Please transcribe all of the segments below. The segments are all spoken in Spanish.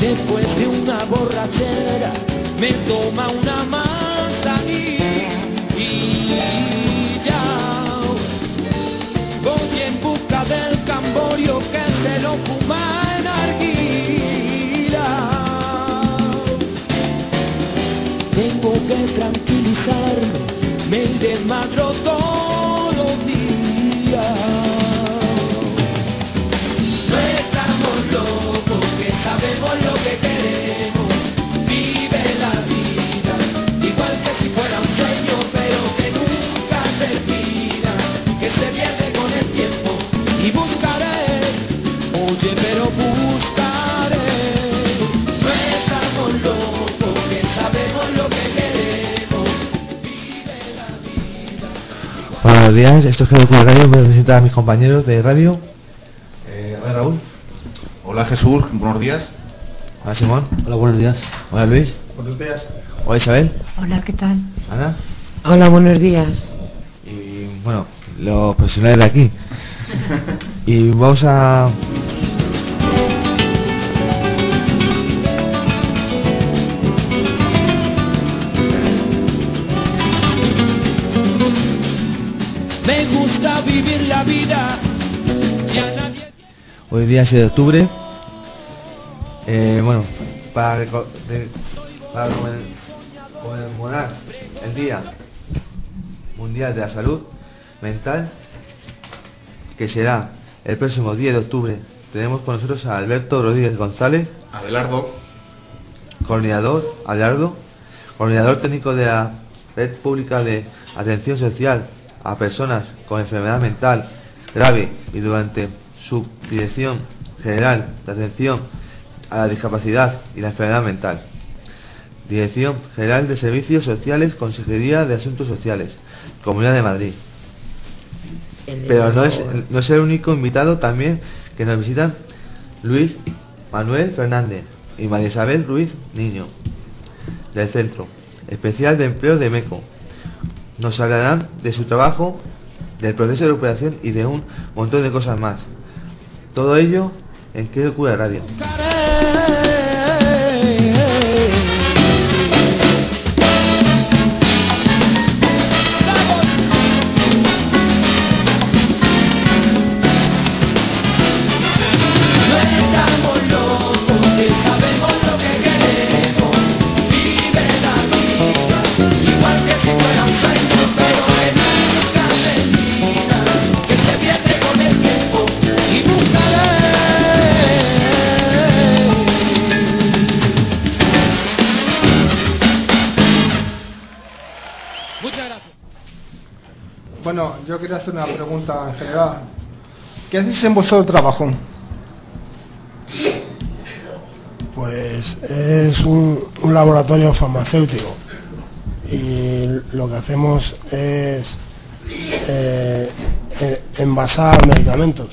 después de una borrachera me toma una manzanilla y ya voy en busca del camborio que se lo fuma en arguila. Tengo que tranquilizarme, me desmadro todos los días. No estamos locos, que sabemos lo que queremos. Vive la vida, igual que si fuera un sueño, pero que nunca termina, que se pierde con el tiempo. Y buscaré, oye, pero buscaré. No estamos locos, que sabemos lo que queremos. Vive la vida. Buenos días, esto es Gelocura Radio. Voy a presentar a mis compañeros de radio. Hola Raúl. Hola Jesús, buenos días. Hola Simón. Hola, buenos días. Hola Luis. Buenos días. Hola Isabel. Hola, ¿qué tal? Ana. Hola, buenos días. Y bueno, los profesionales de aquí. Y vamos a... Me gusta vivir la vida, ya nadie... Hoy día 6 de octubre. Bueno, para conmemorar el Día Mundial de la Salud Mental, que será el próximo 10 de octubre, tenemos con nosotros a Alberto Rodríguez González, Abelardo. coordinador técnico de la Red Pública de Atención Social a Personas con Enfermedad Mental Grave y durante su Dirección General de Atención a la Discapacidad y la Enfermedad Mental, Dirección General de Servicios Sociales, Consejería de Asuntos Sociales, Comunidad de Madrid. Pero no es el único invitado, también que nos visitan Luis Manuel Fernández y María Isabel Ruiz Niño, del Centro Especial de Empleo de MECO. Nos hablarán de su trabajo, del proceso de recuperación y de un montón de cosas más. Todo ello en Qué Locura Radio. Bueno, yo quería hacer una pregunta en general. ¿Qué hacéis en vuestro trabajo? Pues es un laboratorio farmacéutico y lo que hacemos es envasar medicamentos.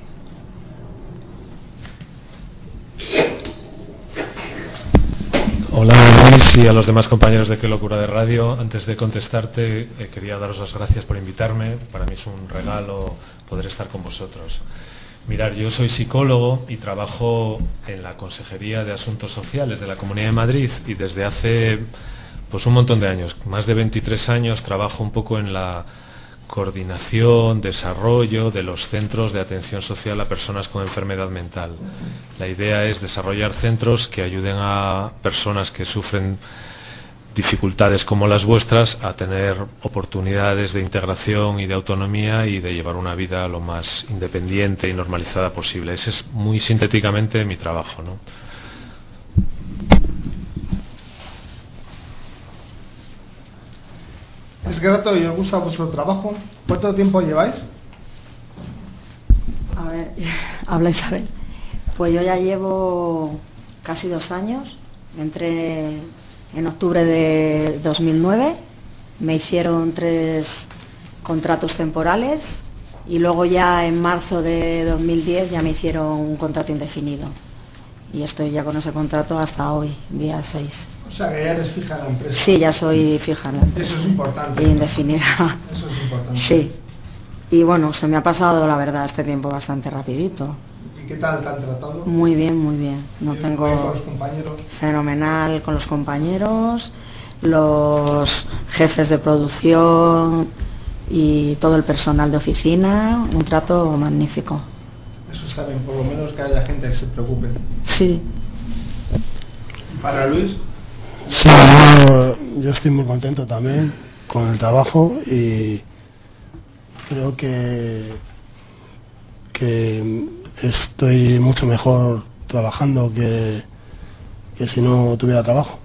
Hola Luis y a los demás compañeros de Qué Locura de Radio. Antes de contestarte, quería daros las gracias por invitarme. Para mí es un regalo poder estar con vosotros. Mirad, yo soy psicólogo y trabajo en la Consejería de Asuntos Sociales de la Comunidad de Madrid y desde hace pues un montón de años, más de 23 años, trabajo un poco en la coordinación, desarrollo de los centros de atención social a personas con enfermedad mental. La idea es desarrollar centros que ayuden a personas que sufren dificultades como las vuestras a tener oportunidades de integración y de autonomía y de llevar una vida lo más independiente y normalizada posible. Ese es muy sintéticamente mi trabajo, ¿no? ¿Es grato y os gusta vuestro trabajo? ¿Cuánto tiempo lleváis? A ver, habla Isabel. Pues yo ya llevo casi 2 años. Entré en octubre de 2009. Me hicieron 3 contratos temporales y luego ya en marzo de 2010 ya me hicieron un contrato indefinido. Y estoy ya con ese contrato hasta hoy, día 6. O sea que ya eres fija en la empresa. Sí, ya soy fija en la empresa. Eso es importante. Y indefinida. Eso es importante. Sí. Y bueno, se me ha pasado, la verdad, este tiempo bastante rapidito. ¿Y qué tal te han tratado? Muy bien, muy bien. No ¿Bien tengo con los compañeros? fenomenal con los compañeros, los jefes de producción y todo el personal de oficina, un trato magnífico. Eso está bien, por lo menos que haya gente que se preocupe. Sí. Para Luis, Sí, yo estoy muy contento también con el trabajo y creo que estoy mucho mejor trabajando que si no tuviera trabajo.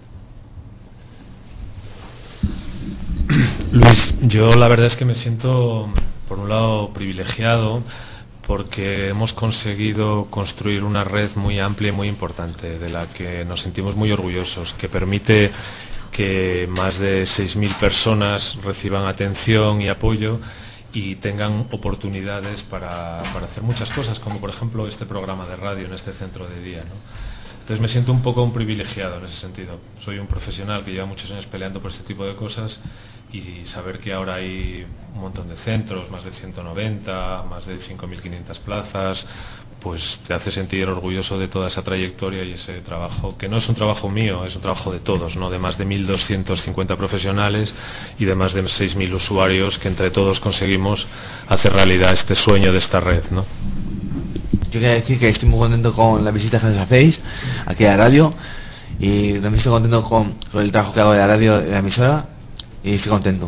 Luis, yo la verdad es que me siento, por un lado, privilegiado porque hemos conseguido construir una red muy amplia y muy importante, de la que nos sentimos muy orgullosos, que permite que más de 6.000 personas reciban atención y apoyo y tengan oportunidades para hacer muchas cosas, como por ejemplo este programa de radio en este centro de día, ¿no? Entonces me siento un poco un privilegiado en ese sentido. Soy un profesional que lleva muchos años peleando por este tipo de cosas y saber que ahora hay un montón de centros, más de 190, más de 5.500 plazas, pues te hace sentir orgulloso de toda esa trayectoria y ese trabajo, que no es un trabajo mío, es un trabajo de todos, ¿no? De más de 1.250 profesionales y de más de 6.000 usuarios que entre todos conseguimos hacer realidad este sueño de esta red, ¿no? Yo quería decir que estoy muy contento con las visitas que nos hacéis aquí a la radio y también estoy contento con el trabajo que hago de la radio, de la emisora, y estoy contento.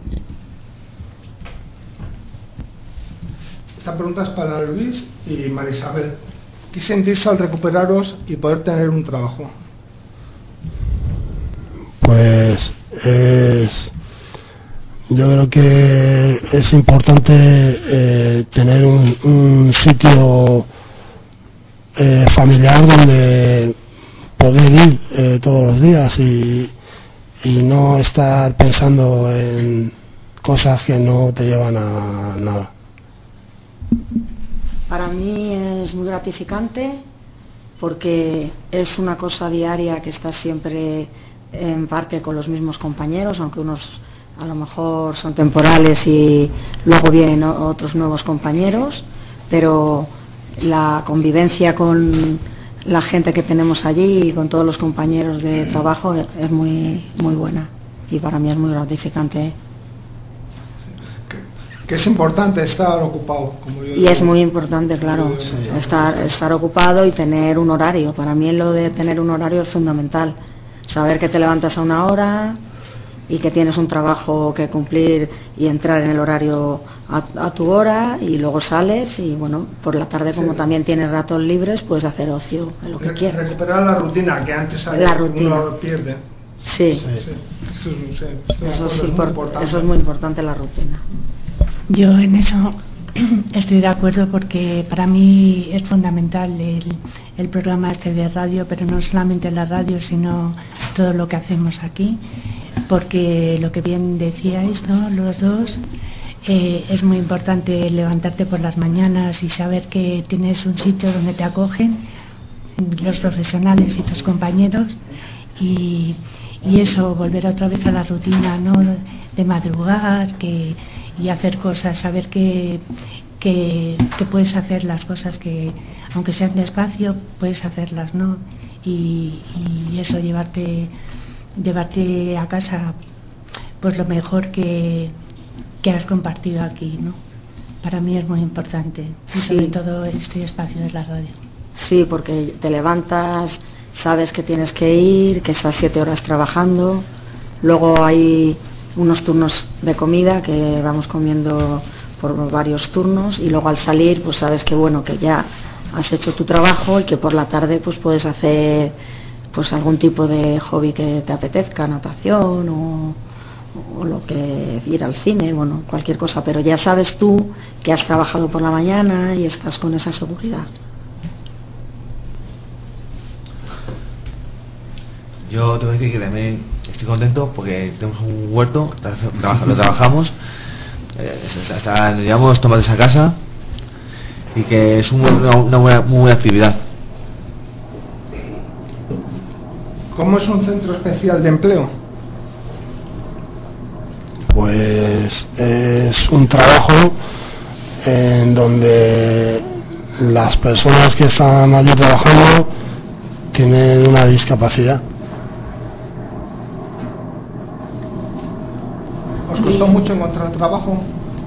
esta pregunta es para Luis y María Isabel. ¿Qué sentís al recuperaros y poder tener un trabajo? Pues yo creo que es importante tener un sitio familiar donde poder ir todos los días y no estar pensando en cosas que no te llevan a nada. Para mí es muy gratificante porque es una cosa diaria que estás siempre en parque con los mismos compañeros, aunque unos a lo mejor son temporales y luego vienen otros nuevos compañeros, pero la convivencia con la gente que tenemos allí y con todos los compañeros de trabajo es muy buena y para mí es muy gratificante. Que es importante estar ocupado, como yo y digo. Es muy importante, claro, estar ocupado y tener un horario. Para mí lo de tener un horario es fundamental, saber que te levantas a una hora y que tienes un trabajo que cumplir y entrar en el horario a tu hora y luego sales y bueno, por la tarde como también tienes ratos libres puedes hacer ocio en lo que quieras. Recuperar la rutina que antes uno pierde. Sí. Eso es muy importante, la rutina. Yo en eso estoy de acuerdo porque para mí es fundamental el programa este de radio, pero no solamente la radio, sino todo lo que hacemos aquí, porque lo que bien decíais, ¿no?, los dos, es muy importante levantarte por las mañanas y saber que tienes un sitio donde te acogen los profesionales y tus compañeros y eso, volver otra vez a la rutina, ¿no?, de madrugar y hacer cosas, saber que puedes hacer las cosas que, aunque sean despacio, puedes hacerlas, ¿no? Y eso, llevarte a casa pues lo mejor que has compartido aquí, ¿no? Para mí es muy importante, y sobre todo este espacio de la radio. Sí, porque te levantas, sabes que tienes que ir, que estás 7 horas trabajando, luego hay unos turnos de comida que vamos comiendo por varios turnos y luego al salir pues sabes que bueno, que ya has hecho tu trabajo y que por la tarde pues puedes hacer pues algún tipo de hobby que te apetezca, natación o lo que ir al cine, bueno, cualquier cosa, pero ya sabes tú que has trabajado por la mañana y estás con esa seguridad. Yo tengo que decir que también estoy contento porque tenemos un huerto, lo trabajamos, nos llevamos tomates a casa y que es una muy buena actividad. ¿Cómo es un centro especial de empleo? Pues es un trabajo en donde las personas que están allí trabajando tienen una discapacidad. ¿Os costó mucho encontrar trabajo?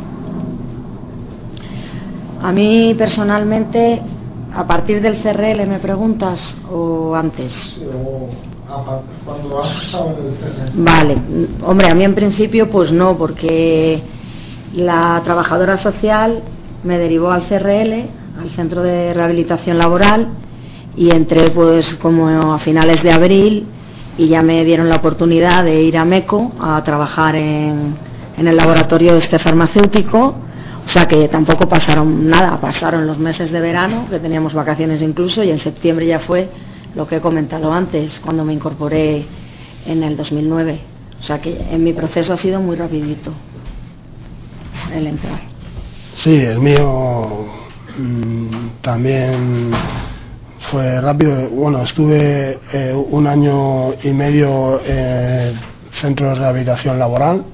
A mí personalmente, a partir del CRL me preguntas, o antes. Sí, o cuando has estado en el CRL. Vale, hombre, a mí en principio pues no, porque la trabajadora social me derivó al CRL, al Centro de Rehabilitación Laboral, y entré pues como a finales de abril y ya me dieron la oportunidad de ir a MECO a trabajar en el laboratorio este farmacéutico. O sea que tampoco pasaron nada, pasaron los meses de verano, que teníamos vacaciones incluso, y en septiembre ya fue lo que he comentado antes, cuando me incorporé en el 2009. O sea que en mi proceso ha sido muy rapidito el entrar. Sí, el mío también fue rápido. Bueno, estuve 1 año y medio en el Centro de Rehabilitación Laboral.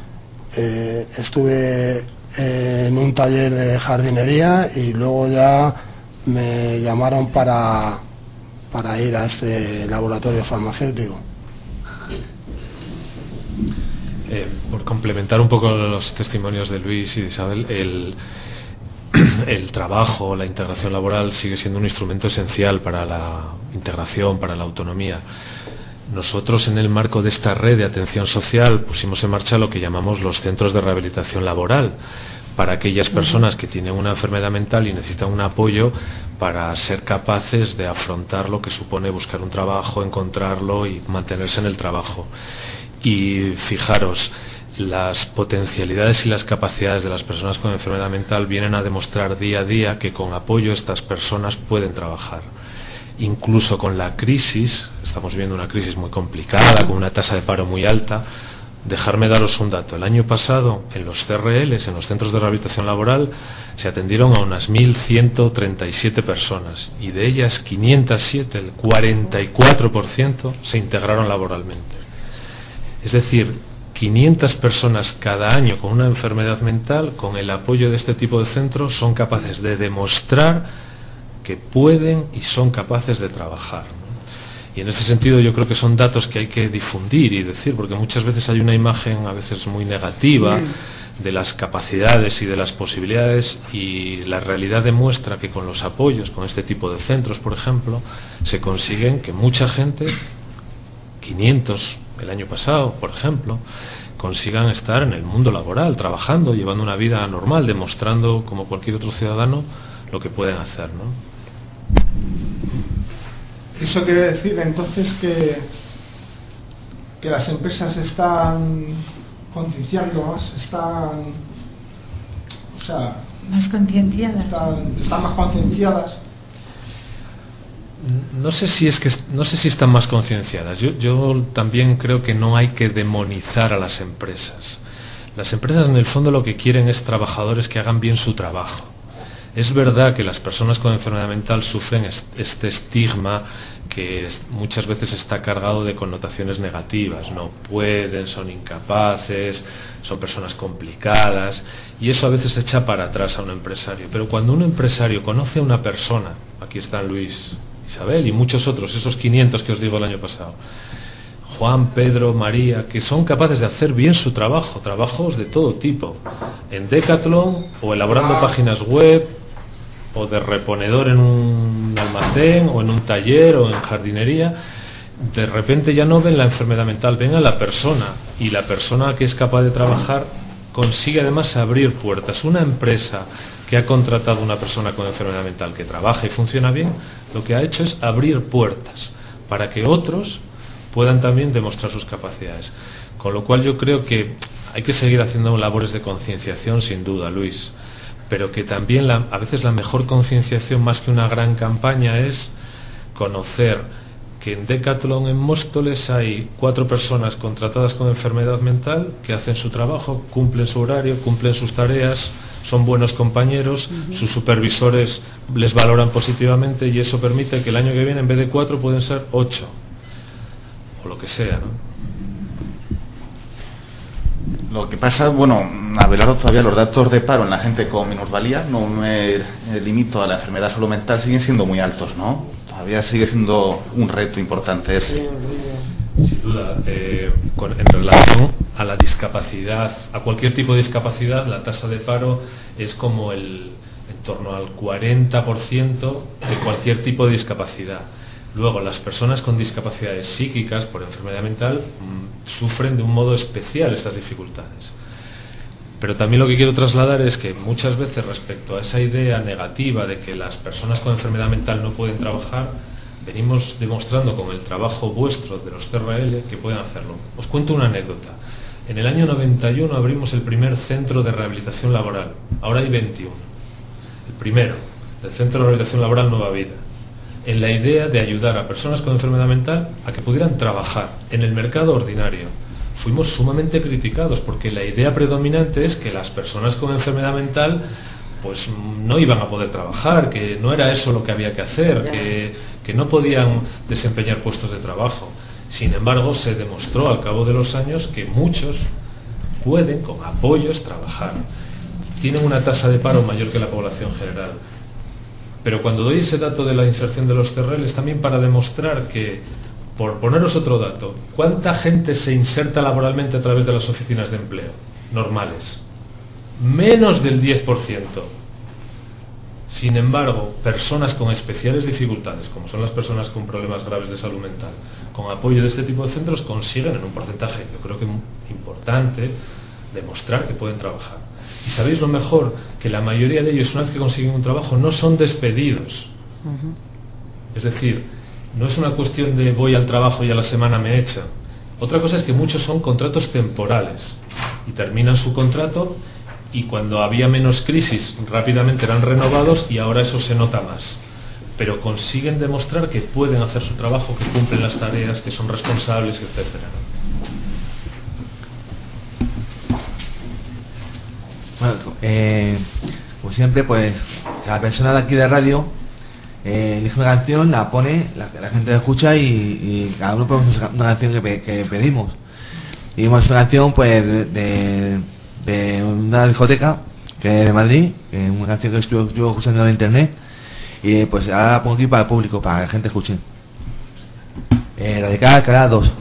Estuve en un taller de jardinería y luego ya me llamaron para ir a este laboratorio farmacéutico. Por complementar un poco los testimonios de Luis y de Isabel, el trabajo, la integración laboral sigue siendo un instrumento esencial para la integración, para la autonomía. Nosotros, en el marco de esta red de atención social, pusimos en marcha lo que llamamos los centros de rehabilitación laboral, para aquellas personas que tienen una enfermedad mental y necesitan un apoyo para ser capaces de afrontar lo que supone buscar un trabajo, encontrarlo y mantenerse en el trabajo. Y fijaros, las potencialidades y las capacidades de las personas con enfermedad mental vienen a demostrar día a día que con apoyo estas personas pueden trabajar. Incluso con la crisis, estamos viendo una crisis muy complicada, con una tasa de paro muy alta. Dejarme daros un dato. El año pasado, en los CRLs, en los centros de rehabilitación laboral, se atendieron a unas 1.137 personas y de ellas 507, el 44%, se integraron laboralmente. Es decir, 500 personas cada año con una enfermedad mental, con el apoyo de este tipo de centros, son capaces de demostrar que pueden y son capaces de trabajar, ¿no? Y en este sentido yo creo que son datos que hay que difundir y decir, porque muchas veces hay una imagen a veces muy negativa de las capacidades y de las posibilidades, y la realidad demuestra que con los apoyos, con este tipo de centros, por ejemplo, se consiguen que mucha gente, 500 el año pasado, por ejemplo, consigan estar en el mundo laboral, trabajando, llevando una vida normal, demostrando como cualquier otro ciudadano lo que pueden hacer, ¿no? Eso quiere decir entonces que las empresas están concienciando más, más concienciadas. Están más concienciadas. No sé si están más concienciadas. Yo también creo que no hay que demonizar a las empresas. Las empresas en el fondo lo que quieren es trabajadores que hagan bien su trabajo. Es verdad que las personas con enfermedad mental sufren este estigma que muchas veces está cargado de connotaciones negativas. No pueden, son incapaces, son personas complicadas, y eso a veces echa para atrás a un empresario. Pero cuando un empresario conoce a una persona, aquí están Luis, Isabel y muchos otros, esos 500 que os digo el año pasado, Juan, Pedro, María, que son capaces de hacer bien su trabajo, trabajos de todo tipo, en Decathlon o elaborando páginas web, o de reponedor en un almacén o en un taller o en jardinería, de repente ya no ven la enfermedad mental, ven a la persona, y la persona que es capaz de trabajar consigue además abrir puertas. Una empresa que ha contratado a una persona con enfermedad mental que trabaja y funciona bien, lo que ha hecho es abrir puertas para que otros puedan también demostrar sus capacidades. Con lo cual yo creo que hay que seguir haciendo labores de concienciación, sin duda, Luis, pero que también a veces la mejor concienciación, más que una gran campaña, es conocer que en Decathlon, en Móstoles, hay 4 personas contratadas con enfermedad mental que hacen su trabajo, cumplen su horario, cumplen sus tareas, son buenos compañeros, sus supervisores les valoran positivamente, y eso permite que el año que viene, en vez de 4, pueden ser 8 o lo que sea, ¿no? Lo que pasa, bueno, Abelardo, todavía los datos de paro en la gente con minusvalía, no me limito a la enfermedad solo mental, siguen siendo muy altos, ¿no? Todavía sigue siendo un reto importante ese. Sin duda, en relación a la discapacidad, a cualquier tipo de discapacidad, la tasa de paro es como en torno al 40% de cualquier tipo de discapacidad. Luego, las personas con discapacidades psíquicas por enfermedad mental sufren de un modo especial estas dificultades. Pero también lo que quiero trasladar es que muchas veces, respecto a esa idea negativa de que las personas con enfermedad mental no pueden trabajar, venimos demostrando con el trabajo vuestro de los CRL que pueden hacerlo. Os cuento una anécdota. En el año 91 abrimos el primer centro de rehabilitación laboral. Ahora hay 21. El primero, el Centro de Rehabilitación Laboral Nueva Vida, en la idea de ayudar a personas con enfermedad mental a que pudieran trabajar en el mercado ordinario. Fuimos sumamente criticados porque la idea predominante es que las personas con enfermedad mental pues no iban a poder trabajar, que no era eso lo que había que hacer, que no podían desempeñar puestos de trabajo. Sin embargo, se demostró al cabo de los años que muchos pueden, con apoyos, trabajar. Tienen una tasa de paro mayor que la población general. Pero cuando doy ese dato de la inserción de los CRL es también para demostrar que, por poneros otro dato, ¿cuánta gente se inserta laboralmente a través de las oficinas de empleo normales? Menos del 10%. Sin embargo, personas con especiales dificultades, como son las personas con problemas graves de salud mental, con apoyo de este tipo de centros, consiguen en un porcentaje, yo creo que importante, demostrar que pueden trabajar. Y sabéis lo mejor, que la mayoría de ellos, una vez que consiguen un trabajo, no son despedidos. Es decir, no es una cuestión de voy al trabajo y a la semana me echan. Otra cosa es que muchos son contratos temporales y terminan su contrato, y cuando había menos crisis rápidamente eran renovados, y ahora eso se nota más. Pero consiguen demostrar que pueden hacer su trabajo, que cumplen las tareas, que son responsables, etcétera, ¿no? Bueno, como siempre, pues la persona de aquí de radio elige una canción, la pone, la gente la escucha y cada uno pone una canción que pedimos. Y vimos una canción pues de una discoteca que es de Madrid, una canción que estuve escuchando en internet, y pues ahora la pongo aquí para el público, para que la gente escuche. Radical Alcalá 2.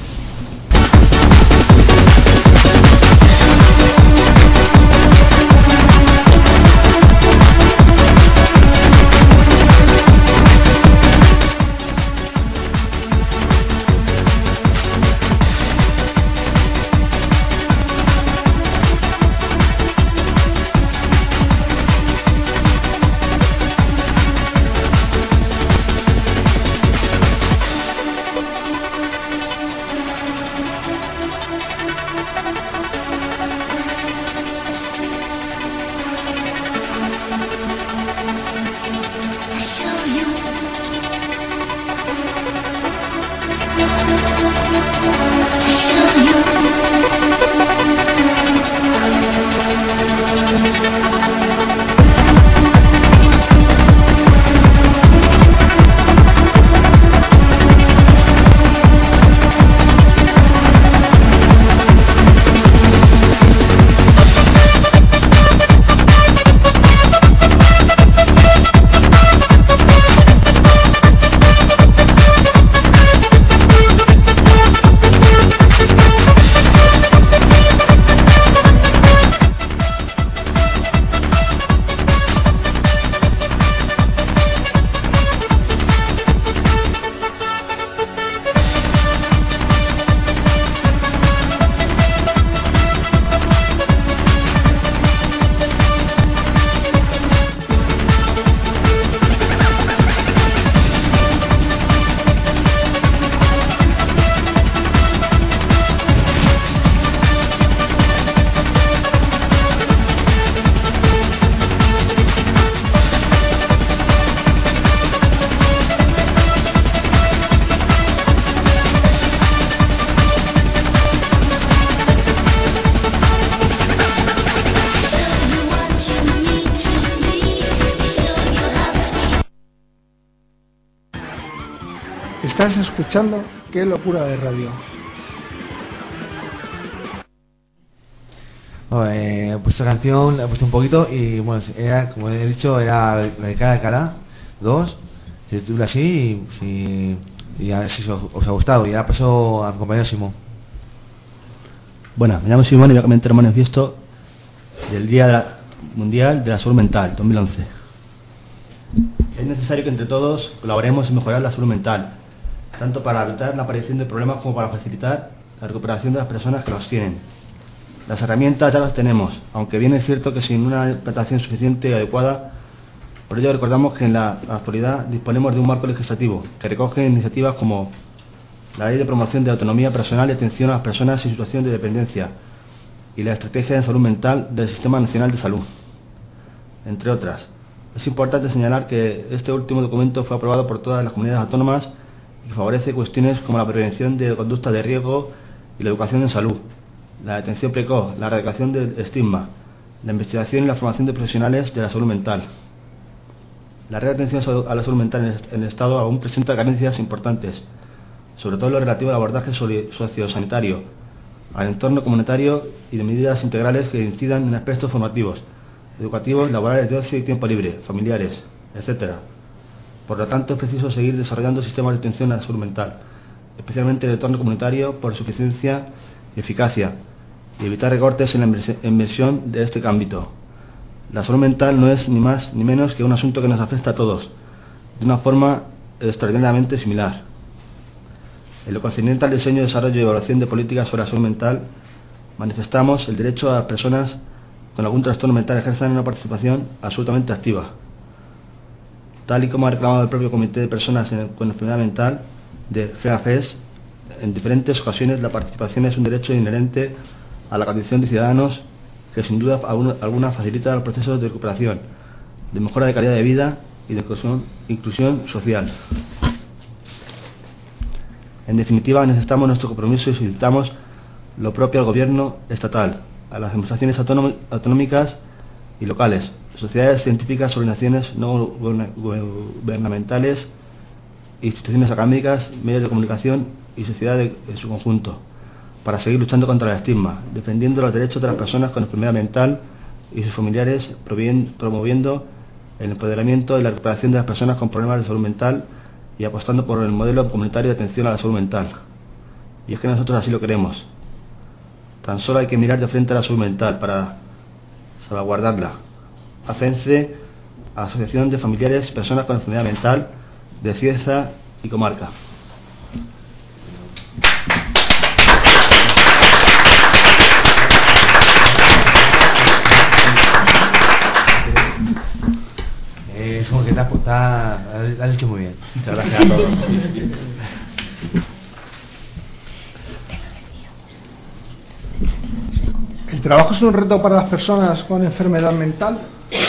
Estás escuchando Qué locura de radio. Pues esta canción la he puesto un poquito y bueno, era, como he dicho, era la de Cara a Cara 2, se titula así y a ver si os ha gustado. Y ahora paso a mi compañero Simón. Bueno, me llamo Simón y voy a comentar un manifiesto del Día Mundial de la Salud Mental 2011. Es necesario que entre todos colaboremos en mejorar la salud mental, tanto para evitar la aparición de problemas como para facilitar la recuperación de las personas que los tienen. Las herramientas ya las tenemos, aunque bien es cierto que sin una implantación suficiente y adecuada. Por ello recordamos que en la actualidad disponemos de un marco legislativo que recoge iniciativas como la Ley de Promoción de Autonomía Personal y Atención a las Personas en Situación de Dependencia y la Estrategia de Salud Mental del Sistema Nacional de Salud, entre otras. Es importante señalar que este último documento fue aprobado por todas las comunidades autónomas y favorece cuestiones como la prevención de conductas de riesgo y la educación en salud, la detención precoz, la erradicación del estigma, la investigación y la formación de profesionales de la salud mental. La red de atención a la salud mental en el Estado aún presenta carencias importantes, sobre todo en lo relativo al abordaje sociosanitario, al entorno comunitario y de medidas integrales que incidan en aspectos formativos, educativos, laborales, de ocio y tiempo libre, familiares, etc. Por lo tanto, es preciso seguir desarrollando sistemas de atención a la salud mental, especialmente en el entorno comunitario, por su eficiencia y eficacia, y evitar recortes en la inversión de este ámbito. La salud mental no es ni más ni menos que un asunto que nos afecta a todos, de una forma extraordinariamente similar. En lo concerniente al diseño, desarrollo y evaluación de políticas sobre la salud mental, manifestamos el derecho a las personas con algún trastorno mental ejerzan una participación absolutamente activa. Tal y como ha reclamado el propio Comité de Personas con Enfermedad Mental de FEAFES, en diferentes ocasiones la participación es un derecho inherente a la condición de ciudadanos que sin duda alguna facilita el proceso de recuperación, de mejora de calidad de vida y de inclusión social. En definitiva, necesitamos nuestro compromiso y solicitamos lo propio al Gobierno estatal, a las administraciones autonómicas y locales, sociedades científicas, organizaciones no gubernamentales, instituciones académicas, medios de comunicación y sociedad en su conjunto, para seguir luchando contra el estigma, defendiendo los derechos de las personas con enfermedad mental y sus familiares, promoviendo el empoderamiento y la recuperación de las personas con problemas de salud mental y apostando por el modelo comunitario de atención a la salud mental. Y es que nosotros así lo queremos. Tan solo hay que mirar de frente a la salud mental para salvaguardarla. AFENCE, Asociación de Familiares Personas con Enfermedad Mental de Cieza y Comarca. Es como que lo has hecho muy bien. Muchas gracias a todos. ¿El trabajo es un reto para las personas con enfermedad mental?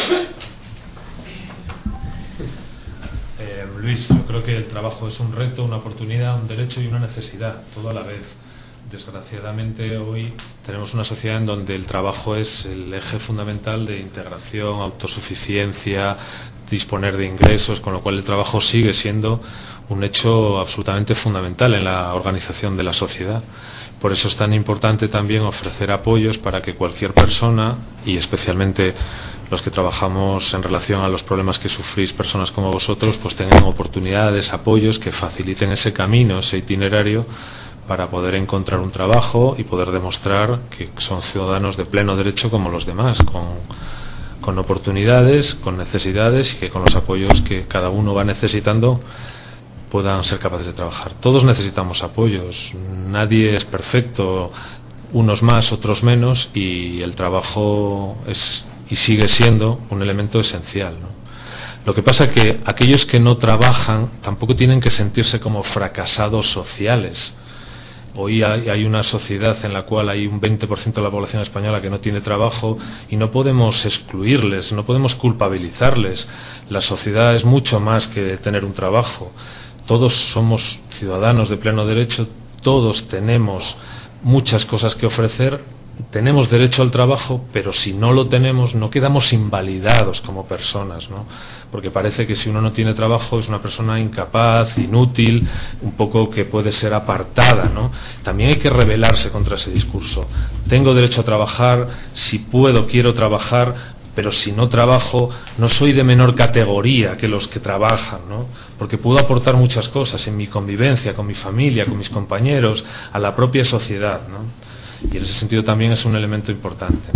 Luis, yo creo que el trabajo es un reto, una oportunidad, un derecho y una necesidad, todo a la vez. Desgraciadamente hoy tenemos una sociedad en donde el trabajo es el eje fundamental de integración, autosuficiencia, disponer de ingresos, con lo cual el trabajo sigue siendo un hecho absolutamente fundamental en la organización de la sociedad. Por eso es tan importante también ofrecer apoyos para que cualquier persona, y especialmente los que trabajamos en relación a los problemas que sufrís personas como vosotros, pues tengan oportunidades, apoyos que faciliten ese camino, ese itinerario para poder encontrar un trabajo y poder demostrar que son ciudadanos de pleno derecho como los demás, con oportunidades, con necesidades y que con los apoyos que cada uno va necesitando puedan ser capaces de trabajar. Todos necesitamos apoyos, nadie es perfecto, unos más, otros menos, y el trabajo es y sigue siendo un elemento esencial, ¿no? Lo que pasa es que aquellos que no trabajan tampoco tienen que sentirse como fracasados sociales. Hoy hay una sociedad en la cual hay un 20% de la población española que no tiene trabajo y no podemos excluirles, no podemos culpabilizarles. La sociedad es mucho más que tener un trabajo. Todos somos ciudadanos de pleno derecho, todos tenemos muchas cosas que ofrecer, tenemos derecho al trabajo, pero si no lo tenemos no quedamos invalidados como personas, ¿no? Porque parece que si uno no tiene trabajo es una persona incapaz, inútil, un poco que puede ser apartada, ¿no? También hay que rebelarse contra ese discurso. Tengo derecho a trabajar, si puedo quiero trabajar, pero si no trabajo no soy de menor categoría que los que trabajan, ¿no? Porque puedo aportar muchas cosas en mi convivencia, con mi familia, con mis compañeros, a la propia sociedad, ¿no? Y en ese sentido también es un elemento importante.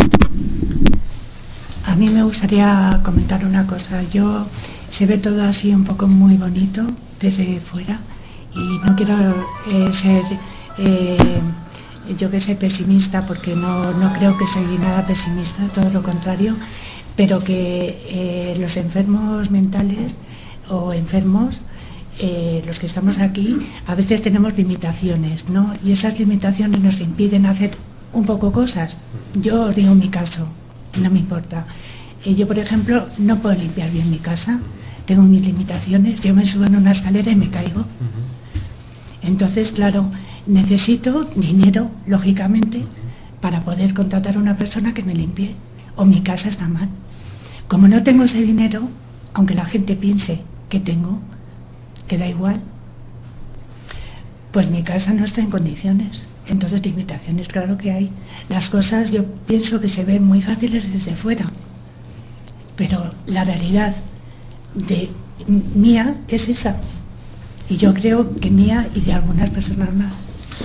A mí me gustaría comentar una cosa. Se ve todo así un poco muy bonito desde fuera y no quiero ser yo que sé pesimista, porque no creo que soy nada pesimista, todo lo contrario, pero que los enfermos mentales o enfermos, los que estamos aquí, a veces tenemos limitaciones, ¿no? Y esas limitaciones nos impiden hacer un poco cosas. Yo os digo mi caso, no me importa. Yo, por ejemplo, no puedo limpiar bien mi casa, tengo mis limitaciones, yo me subo en una escalera y me caigo. Entonces, claro, necesito dinero, lógicamente, para poder contratar a una persona que me limpie, o mi casa está mal. Como no tengo ese dinero, aunque la gente piense que tengo, que da igual, pues mi casa no está en condiciones. Entonces limitaciones claro que hay. Las cosas yo pienso que se ven muy fáciles desde fuera, pero la realidad mía es esa, y yo creo que mía y de algunas personas más.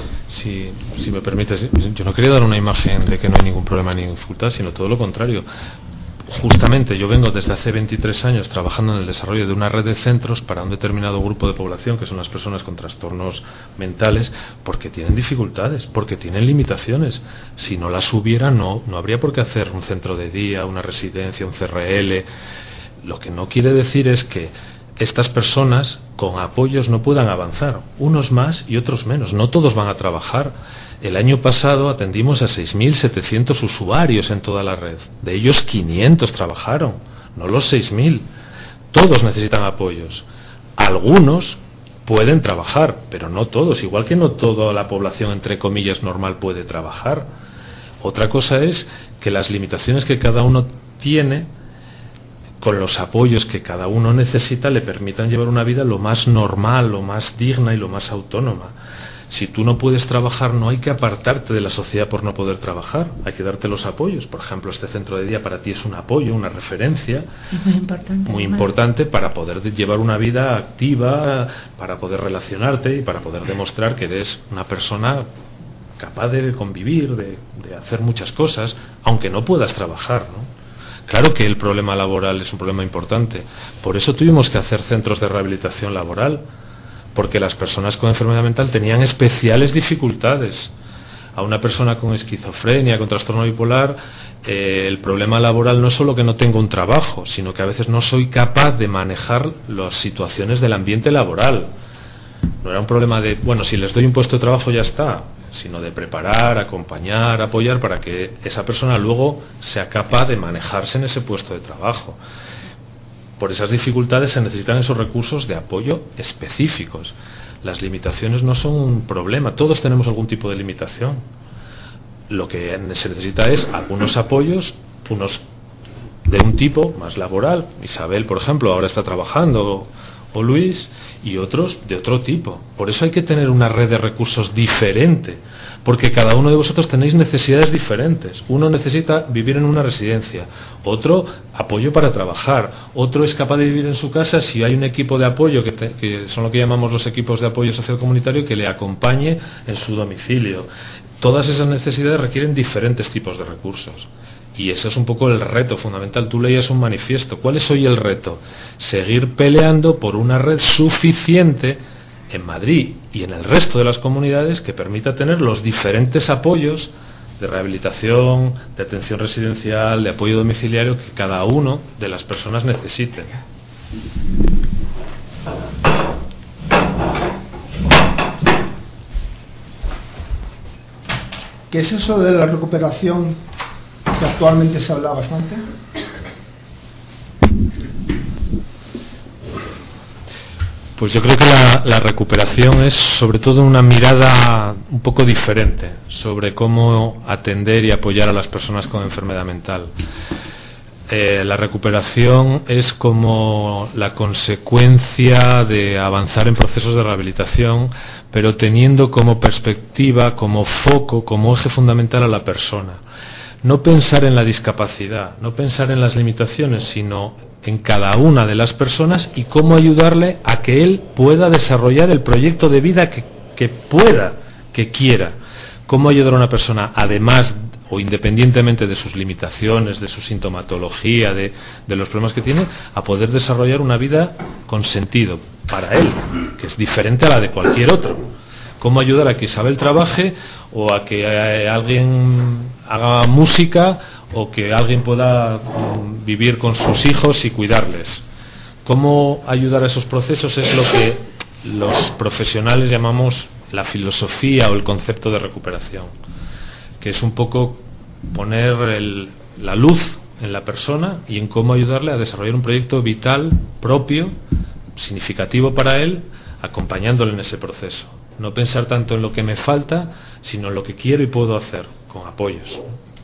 Si me permites, yo no quería dar una imagen de que no hay ningún problema ni dificultad, sino todo lo contrario. Justamente yo vengo desde hace 23 años trabajando en el desarrollo de una red de centros para un determinado grupo de población, que son las personas con trastornos mentales, porque tienen dificultades, porque tienen limitaciones. Si no las hubiera, no habría por qué hacer un centro de día, una residencia, un CRL. Lo que no quiere decir es que estas personas con apoyos no puedan avanzar, unos más y otros menos, no todos van a trabajar. El año pasado atendimos a 6.700 usuarios en toda la red, de ellos 500 trabajaron, no los 6.000. Todos necesitan apoyos, algunos pueden trabajar, pero no todos, igual que no toda la población entre comillas normal puede trabajar. Otra cosa es que las limitaciones que cada uno tiene, con los apoyos que cada uno necesita, le permitan llevar una vida lo más normal, lo más digna y lo más autónoma. Si tú no puedes trabajar, no hay que apartarte de la sociedad por no poder trabajar, hay que darte los apoyos. Por ejemplo, este centro de día para ti es un apoyo, una referencia muy importante para poder llevar una vida activa, para poder relacionarte y para poder demostrar que eres una persona capaz de convivir, de hacer muchas cosas, aunque no puedas trabajar, ¿no? Claro que el problema laboral es un problema importante. Por eso tuvimos que hacer centros de rehabilitación laboral, porque las personas con enfermedad mental tenían especiales dificultades. A una persona con esquizofrenia, con trastorno bipolar, el problema laboral no es solo que no tengo un trabajo, sino que a veces no soy capaz de manejar las situaciones del ambiente laboral. No era un problema de, bueno, si les doy un puesto de trabajo ya está, sino de preparar, acompañar, apoyar para que esa persona luego sea capaz de manejarse en ese puesto de trabajo. Por esas dificultades se necesitan esos recursos de apoyo específicos. Las limitaciones no son un problema, todos tenemos algún tipo de limitación. Lo que se necesita es algunos apoyos, unos de un tipo más laboral. Isabel, por ejemplo, ahora está trabajando, o Luis, y otros de otro tipo. Por eso hay que tener una red de recursos diferente, porque cada uno de vosotros tenéis necesidades diferentes. Uno necesita vivir en una residencia, otro apoyo para trabajar, otro es capaz de vivir en su casa si hay un equipo de apoyo, que son lo que llamamos los equipos de apoyo social comunitario, que le acompañe en su domicilio. Todas esas necesidades requieren diferentes tipos de recursos. Y ese es un poco el reto fundamental. Tú leías un manifiesto. ¿Cuál es hoy el reto? Seguir peleando por una red suficiente en Madrid y en el resto de las comunidades que permita tener los diferentes apoyos de rehabilitación, de atención residencial, de apoyo domiciliario que cada uno de las personas necesite. ¿Qué es eso de la recuperación que actualmente se habla bastante? Pues yo creo que la recuperación es sobre todo una mirada un poco diferente sobre cómo atender y apoyar a las personas con enfermedad mental. La recuperación es como la consecuencia de avanzar en procesos de rehabilitación, pero teniendo como perspectiva, como foco, como eje fundamental a la persona. No pensar en la discapacidad, no pensar en las limitaciones, sino en cada una de las personas y cómo ayudarle a que él pueda desarrollar el proyecto de vida que pueda, que quiera. Cómo ayudar a una persona, además o independientemente de sus limitaciones, de su sintomatología, de los problemas que tiene, a poder desarrollar una vida con sentido para él, que es diferente a la de cualquier otro. Cómo ayudar a que Isabel trabaje o a que alguien haga música o que alguien pueda vivir con sus hijos y cuidarles. Cómo ayudar a esos procesos es lo que los profesionales llamamos la filosofía o el concepto de recuperación, que es un poco poner la luz en la persona y en cómo ayudarle a desarrollar un proyecto vital propio, significativo para él, acompañándole en ese proceso. No pensar tanto en lo que me falta, sino en lo que quiero y puedo hacer, con apoyos.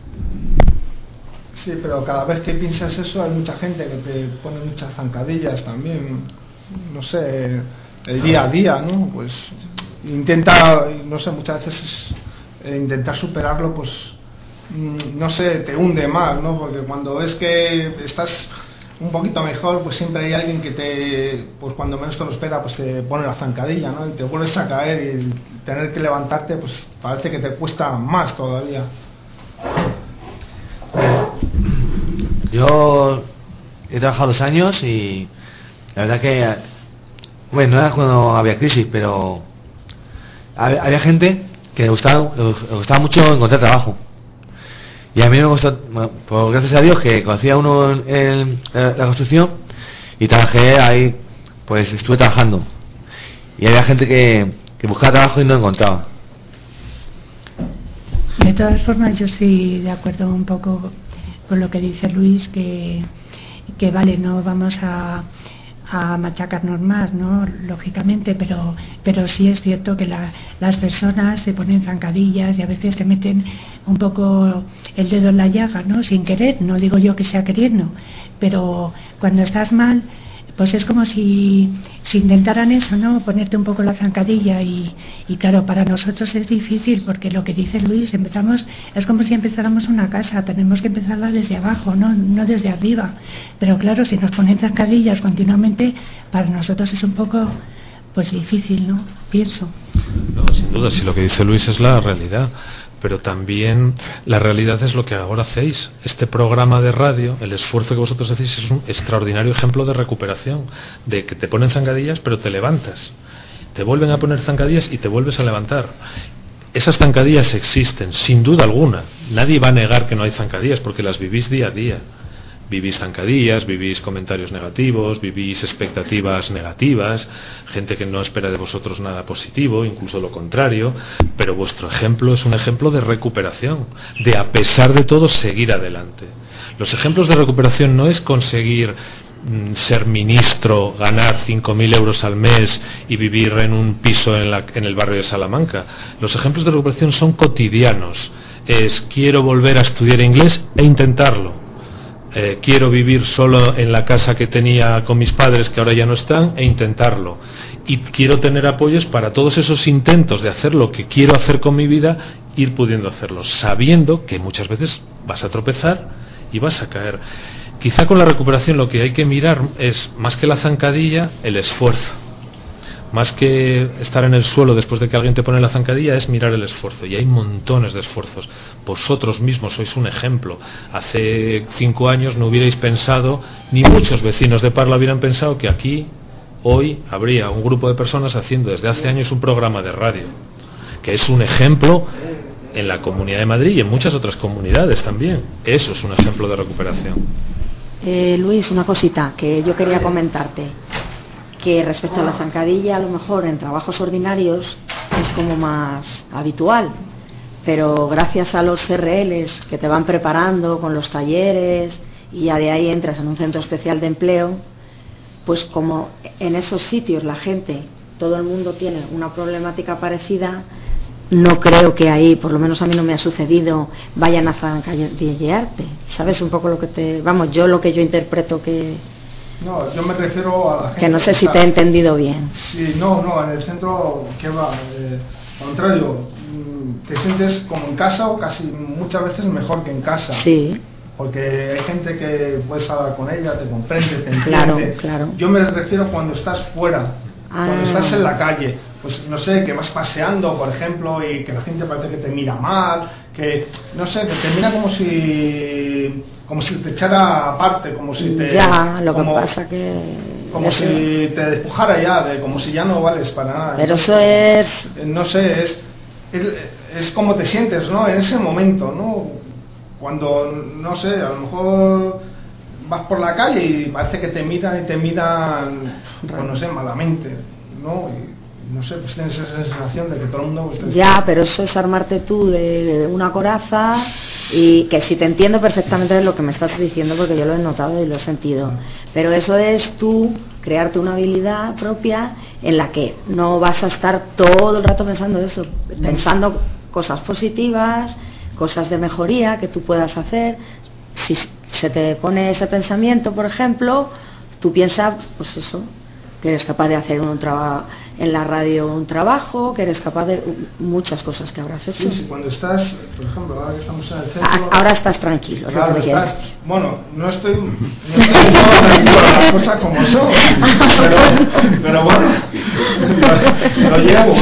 Sí, pero cada vez que piensas eso hay mucha gente que te pone muchas zancadillas también, no sé, el día a día, ¿no? Pues intenta, no sé, muchas veces intentar superarlo, pues no sé, te hunde más, ¿no? Porque cuando ves que estás un poquito mejor, pues siempre hay alguien que pues cuando menos te lo espera, pues te pone la zancadilla, ¿no? Y te vuelves a caer y tener que levantarte, pues parece que te cuesta más todavía. Yo he trabajado 2 años y la verdad que, bueno, no era cuando había crisis, pero había gente que le gustaba mucho encontrar trabajo. Y a mí me gustó, bueno, pues gracias a Dios que conocía uno en la construcción y trabajé ahí, pues estuve trabajando. Y había gente que buscaba trabajo y no encontraba. De todas formas, yo sí de acuerdo un poco con lo que dice Luis, que vale, no vamos a machacarnos más, ¿no? Lógicamente, pero sí es cierto que las personas se ponen zancadillas y a veces se meten un poco el dedo en la llaga, ¿no? Sin querer, no digo yo que sea queriendo, pero cuando estás mal, pues es como si intentaran eso, ¿no? Ponerte un poco la zancadilla y claro, para nosotros es difícil porque lo que dice Luis, es como si empezáramos una casa, tenemos que empezarla desde abajo, no desde arriba, pero claro, si nos ponen zancadillas continuamente, para nosotros es un poco pues difícil, ¿no? Pienso. No, sin duda, si lo que dice Luis es la realidad, pero también la realidad es lo que ahora hacéis. Este programa de radio, el esfuerzo que vosotros hacéis es un extraordinario ejemplo de recuperación, de que te ponen zancadillas pero te levantas, te vuelven a poner zancadillas y te vuelves a levantar. Esas zancadillas existen, sin duda alguna. Nadie va a negar que no hay zancadillas porque las vivís día a día. Vivís zancadillas, vivís comentarios negativos, vivís expectativas negativas, gente que no espera de vosotros nada positivo, incluso lo contrario, pero vuestro ejemplo es un ejemplo de recuperación, de a pesar de todo seguir adelante. Los ejemplos de recuperación no es conseguir ser ministro, ganar 5.000 euros al mes y vivir en un piso en el barrio de Salamanca. Los ejemplos de recuperación son cotidianos. Es quiero volver a estudiar inglés e intentarlo. Quiero vivir solo en la casa que tenía con mis padres que ahora ya no están e intentarlo. Y quiero tener apoyos para todos esos intentos de hacer lo que quiero hacer con mi vida, ir pudiendo hacerlo, sabiendo que muchas veces vas a tropezar y vas a caer. Quizá con la recuperación lo que hay que mirar es, más que la zancadilla, el esfuerzo. Más que estar en el suelo después de que alguien te pone la zancadilla, es mirar el esfuerzo. Y hay montones de esfuerzos. Vosotros mismos sois un ejemplo. Hace 5 años no hubierais pensado, ni muchos vecinos de Parla hubieran pensado que aquí, hoy, habría un grupo de personas haciendo desde hace años un programa de radio, que es un ejemplo en la Comunidad de Madrid y en muchas otras comunidades también. Eso es un ejemplo de recuperación. Luis, una cosita que yo quería comentarte. Que respecto a la zancadilla, a lo mejor en trabajos ordinarios es como más habitual, pero gracias a los CRLs que te van preparando con los talleres y ya de ahí entras en un centro especial de empleo, pues como en esos sitios la gente, todo el mundo tiene una problemática parecida, no creo que ahí, por lo menos a mí no me ha sucedido, vayan a zancadillearte. ¿Sabes un poco lo que te... Vamos, yo lo que yo interpreto que... No, yo me refiero a la gente... Que no sé si te he entendido bien. Sí, no, en el centro, ¿qué va? Al contrario, te sientes como en casa o casi muchas veces mejor que en casa. Sí. Porque hay gente que puedes hablar con ella, te comprende, te entiende. Claro. Yo me refiero cuando estás fuera, cuando estás en la calle, pues no sé, que vas paseando, por ejemplo, y que la gente parece que te mira mal, que no sé, que te mira como si te echara aparte, como si te... Ya, lo que pasa que... Como si te despojara ya, como si ya no vales para nada. Pero entonces, eso es... No sé, es como te sientes, ¿no? En ese momento, ¿no? Cuando, no sé, a lo mejor vas por la calle y parece que te miran, pues no sé, malamente, ¿no? Y, no sé, pues tienes esa sensación de que todo el mundo... Pues, ya, pero eso es armarte tú de una coraza, y que si te entiendo perfectamente de lo que me estás diciendo, porque yo lo he notado y lo he sentido, pero eso es tú crearte una habilidad propia en la que no vas a estar todo el rato pensando eso, pensando cosas positivas, cosas de mejoría que tú puedas hacer. Si se te pone ese pensamiento, por ejemplo, tú piensas, pues eso, que eres capaz de hacer en la radio un trabajo, que eres capaz de muchas cosas que habrás hecho. Sí, cuando estás, por ejemplo, ahora que estamos en el centro... Ahora estás tranquilo. Claro, bueno, no estoy tranquilo, las cosas como son, pero bueno, lo llevo.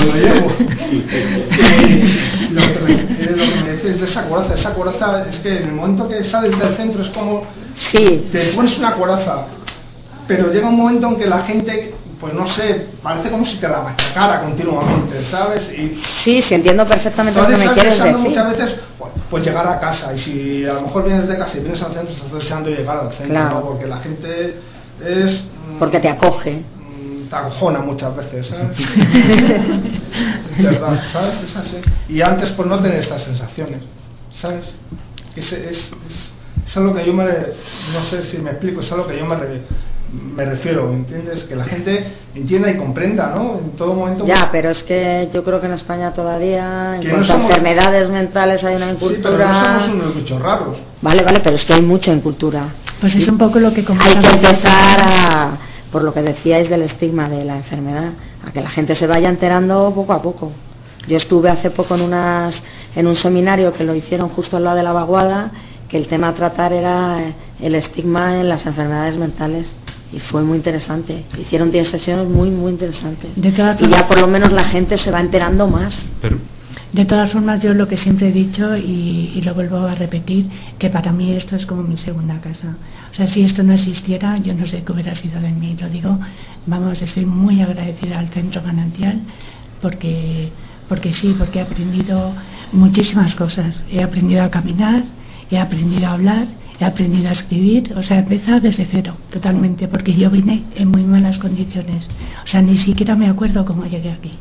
Lo que me dices de esa coraza es que en el momento que sales del centro es como... Sí. Te pones una coraza, pero llega un momento en que la gente, pues no sé, parece como si te la machacara continuamente, ¿sabes? Sí, entiendo perfectamente lo que me quieres decir. Muchas veces, pues llegar a casa, y si a lo mejor vienes de casa y vienes al centro, estás deseando llegar al centro, claro. ¿no? Porque la gente es... Porque te acoge. Te acojona muchas veces, ¿sabes? Es verdad, ¿sabes? Es así. Y antes pues no tener estas sensaciones, ¿sabes? Es a lo que yo no sé si me explico, es a lo que yo me refiero, ¿entiendes? Que la gente entienda y comprenda, ¿no? En todo momento. Ya, pero es que yo creo que en España todavía, en cuanto a enfermedades mentales, hay una incultura. Sí, pero no somos unos bichos raros. Vale, pero es que hay mucha incultura. Pues es un poco lo que hay que empezar por lo que decíais del estigma de la enfermedad, a que la gente se vaya enterando poco a poco. Yo estuve hace poco en un seminario que lo hicieron justo al lado de la vaguada, que el tema a tratar era el estigma en las enfermedades mentales, y fue muy interesante. Hicieron 10 sesiones muy interesantes, y ya por lo menos la gente se va enterando más. De todas formas, yo lo que siempre he dicho, y lo vuelvo a repetir, que para mí esto es como mi segunda casa. O sea, si esto no existiera, yo no sé qué hubiera sido de mí. Lo digo, vamos, estoy muy agradecida al Centro Manantial, porque he aprendido muchísimas cosas. He aprendido a caminar, he aprendido a hablar, he aprendido a escribir. O sea, he empezado desde cero, totalmente, porque yo vine en muy malas condiciones. O sea, ni siquiera me acuerdo cómo llegué aquí.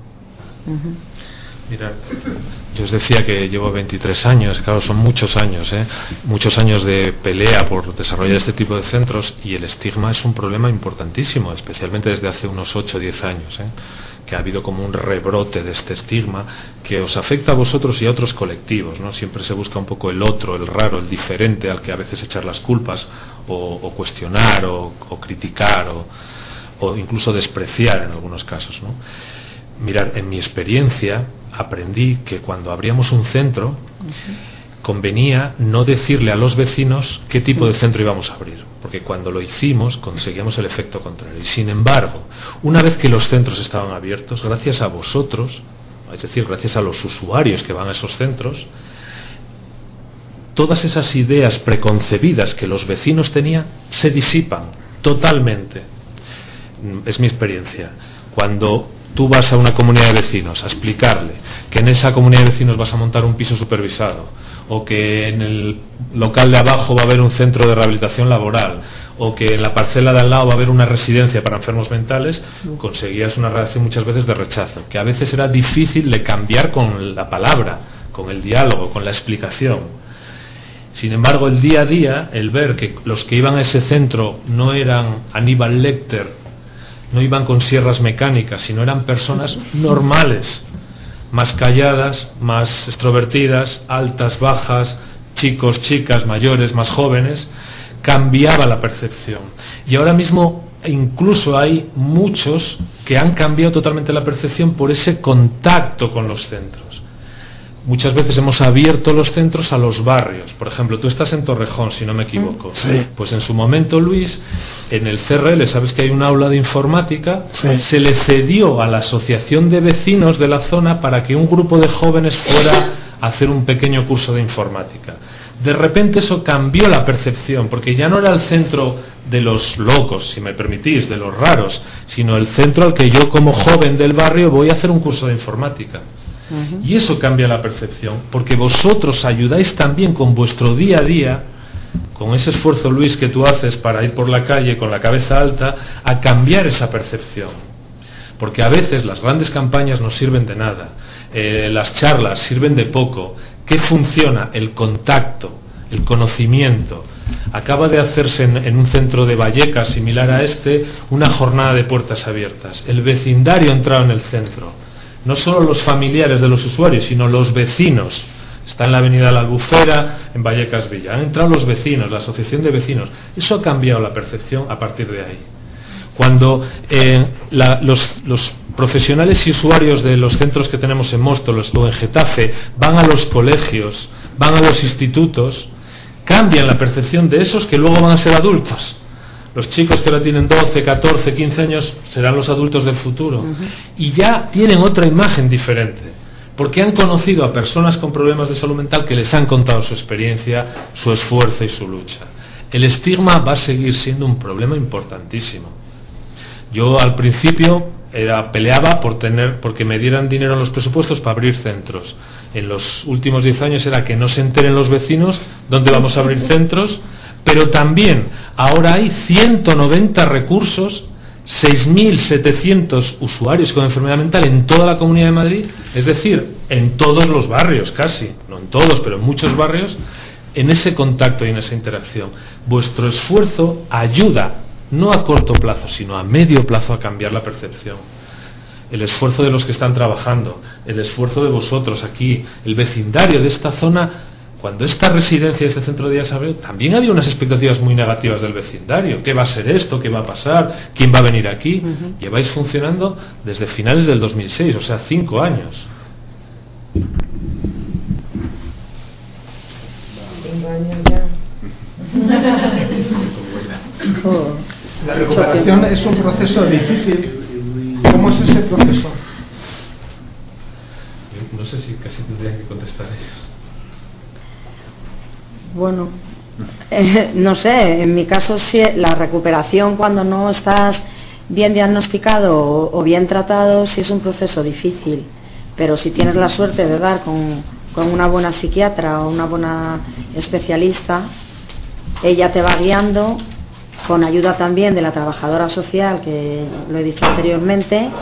Mira, yo os decía que llevo 23 años, claro, son muchos años, muchos años de pelea por desarrollar este tipo de centros, y el estigma es un problema importantísimo, especialmente desde hace unos 8 o 10 años, que ha habido como un rebrote de este estigma que os afecta a vosotros y a otros colectivos, ¿no? Siempre se busca un poco el otro, el raro, el diferente, al que a veces echar las culpas, o cuestionar, o criticar, o incluso despreciar en algunos casos, ¿no? Mirad, en mi experiencia aprendí que cuando abríamos un centro convenía no decirle a los vecinos qué tipo de centro íbamos a abrir, porque cuando lo hicimos conseguíamos el efecto contrario. Y sin embargo, una vez que los centros estaban abiertos, gracias a vosotros, es decir, gracias a los usuarios que van a esos centros, todas esas ideas preconcebidas que los vecinos tenían se disipan totalmente. Es mi experiencia. Cuando tú vas a una comunidad de vecinos a explicarle que en esa comunidad de vecinos vas a montar un piso supervisado, o que en el local de abajo va a haber un centro de rehabilitación laboral, o que en la parcela de al lado va a haber una residencia para enfermos mentales, conseguías una reacción muchas veces de rechazo, que a veces era difícil de cambiar con la palabra, con el diálogo, con la explicación. Sin embargo, el día a día, el ver que los que iban a ese centro no eran Aníbal Lecter, no iban con sierras mecánicas, sino eran personas normales, más calladas, más extrovertidas, altas, bajas, chicos, chicas, mayores, más jóvenes, cambiaba la percepción. Y ahora mismo incluso hay muchos que han cambiado totalmente la percepción por ese contacto con los centros. Muchas veces hemos abierto los centros a los barrios. Por ejemplo, tú estás en Torrejón, si no me equivoco. Sí. Pues en su momento, Luis, en el CRL, sabes que hay un aula de informática, Sí. se le cedió a la asociación de vecinos de la zona para que un grupo de jóvenes fuera a hacer un pequeño curso de informática. De repente eso cambió la percepción, porque ya no era el centro de los locos, si me permitís, de los raros, sino el centro al que yo como joven del barrio voy a hacer un curso de informática. Y eso cambia la percepción, porque vosotros ayudáis también con vuestro día a día, con ese esfuerzo, Luis, que tú haces para ir por la calle con la cabeza alta, a cambiar esa percepción. Porque a veces las grandes campañas no sirven de nada, las charlas sirven de poco. ¿Qué funciona? El contacto, el conocimiento. Acaba de hacerse en un centro de Vallecas similar a este una jornada de puertas abiertas. El vecindario ha entrado en el centro. No solo los familiares de los usuarios, sino los vecinos. Está en la avenida La Albufera, en Vallecas Villa. Han entrado los vecinos, la asociación de vecinos. Eso ha cambiado la percepción a partir de ahí. Cuando los profesionales y usuarios de los centros que tenemos en Móstoles o en Getafe van a los colegios, van a los institutos, cambian la percepción de esos que luego van a ser adultos. Los chicos que ahora tienen 12, 14, 15 años serán los adultos del futuro. Y ya tienen otra imagen diferente, porque han conocido a personas con problemas de salud mental que les han contado su experiencia, su esfuerzo y su lucha. El estigma va a seguir siendo un problema importantísimo. Yo al principio peleaba porque me dieran dinero en los presupuestos para abrir centros. En los últimos 10 años era que no se enteren los vecinos dónde vamos a abrir centros, pero también ahora hay 190 recursos, 6.700 usuarios con enfermedad mental en toda la Comunidad de Madrid, es decir, en todos los barrios casi, no en todos, pero en muchos barrios, en ese contacto y en esa interacción. Vuestro esfuerzo ayuda, no a corto plazo, sino a medio plazo, a cambiar la percepción. El esfuerzo de los que están trabajando, el esfuerzo de vosotros aquí, el vecindario de esta zona. Cuando esta residencia, este centro de días abrió, también había unas expectativas muy negativas del vecindario. ¿Qué va a ser esto? ¿Qué va a pasar? ¿Quién va a venir aquí? Lleváis funcionando desde finales del 2006, o sea, 5 años. 5 años ya. La recuperación es un proceso difícil. ¿Cómo es ese proceso? No sé si casi tendrían que contestar ellos. Bueno, no sé, en mi caso sí, la recuperación cuando no estás bien diagnosticado o bien tratado sí es un proceso difícil, pero si tienes la suerte de dar con una buena psiquiatra o una buena especialista, ella te va guiando con ayuda también de la trabajadora social, que lo he dicho anteriormente.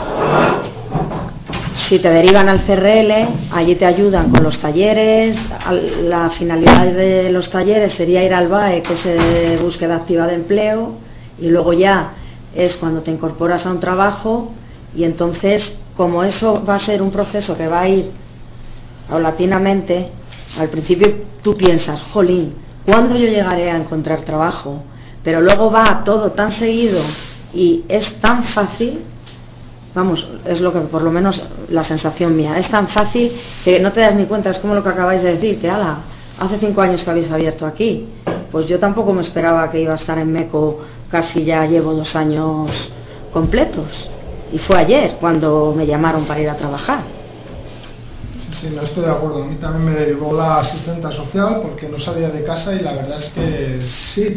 Si te derivan al CRL, allí te ayudan con los talleres. La finalidad de los talleres sería ir al BAE, que es de búsqueda activa de empleo, y luego ya es cuando te incorporas a un trabajo, y entonces, como eso va a ser un proceso que va a ir paulatinamente, al principio tú piensas, jolín, ¿cuándo yo llegaré a encontrar trabajo? Pero luego va todo tan seguido y es tan fácil. Vamos, es lo que por lo menos la sensación mía, es tan fácil que no te das ni cuenta. Es como lo que acabáis de decir, que hace 5 años que habéis abierto aquí, pues yo tampoco me esperaba que iba a estar en MECO, casi ya llevo 2 años completos, y fue ayer cuando me llamaron para ir a trabajar. Sí, no estoy de acuerdo. A mí también me derivó la asistenta social porque no salía de casa, y la verdad es que sí,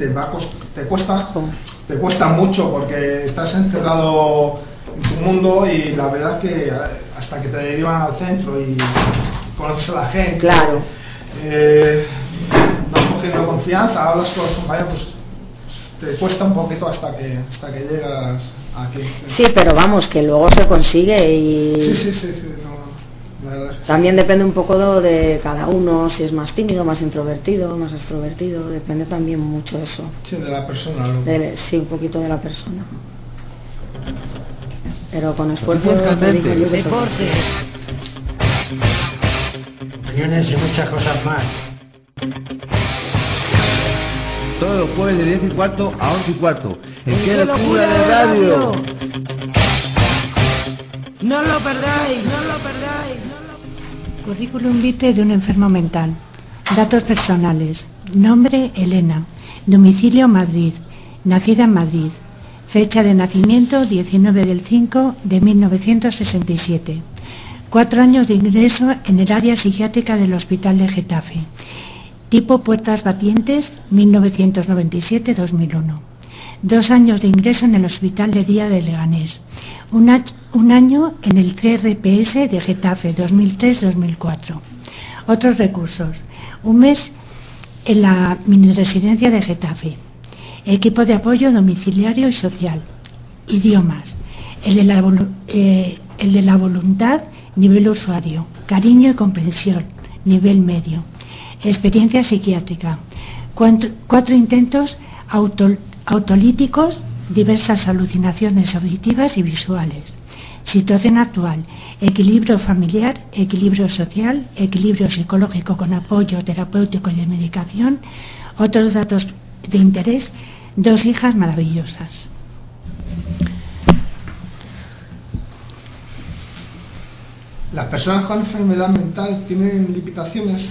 te cuesta mucho porque estás encerrado en tu mundo, y la verdad que hasta que te derivan al centro y conoces a la gente, claro, vas cogiendo confianza, hablas con los compañeros, pues te cuesta un poquito hasta que llegas aquí. Sí, pero vamos, que luego se consigue y... Sí, no, la verdad También depende un poco de cada uno, si es más tímido, más introvertido, más extrovertido, depende también mucho eso. Sí, de la persona. Sí, un poquito de la persona. Pero con esfuerzo te digo yo que opiniones y muchas cosas más. Todos los jueves de 10:15 a 11:15. ¿En qué locura de radio? No lo perdáis, no lo perdáis. Currículum vitae de un enfermo mental. Datos personales. Nombre: Elena. Domicilio: Madrid. Nacida en Madrid. Fecha de nacimiento: 19/5/1967. 4 años de ingreso en el área psiquiátrica del Hospital de Getafe. Tipo puertas batientes, 1997-2001. 2 años de ingreso en el Hospital de Día de Leganés. Un año en el CRPS de Getafe, 2003-2004. Otros recursos. 1 mes en la miniresidencia de Getafe. Equipo de apoyo domiciliario y social. Idiomas. El de la voluntad, nivel usuario. Cariño y comprensión, nivel medio. Experiencia psiquiátrica. 4 intentos autolíticos, diversas alucinaciones auditivas y visuales. Situación actual: equilibrio familiar, equilibrio social, equilibrio psicológico con apoyo terapéutico y de medicación. Otros datos de interés: 2 hijas maravillosas. ¿Las personas con enfermedad mental tienen limitaciones?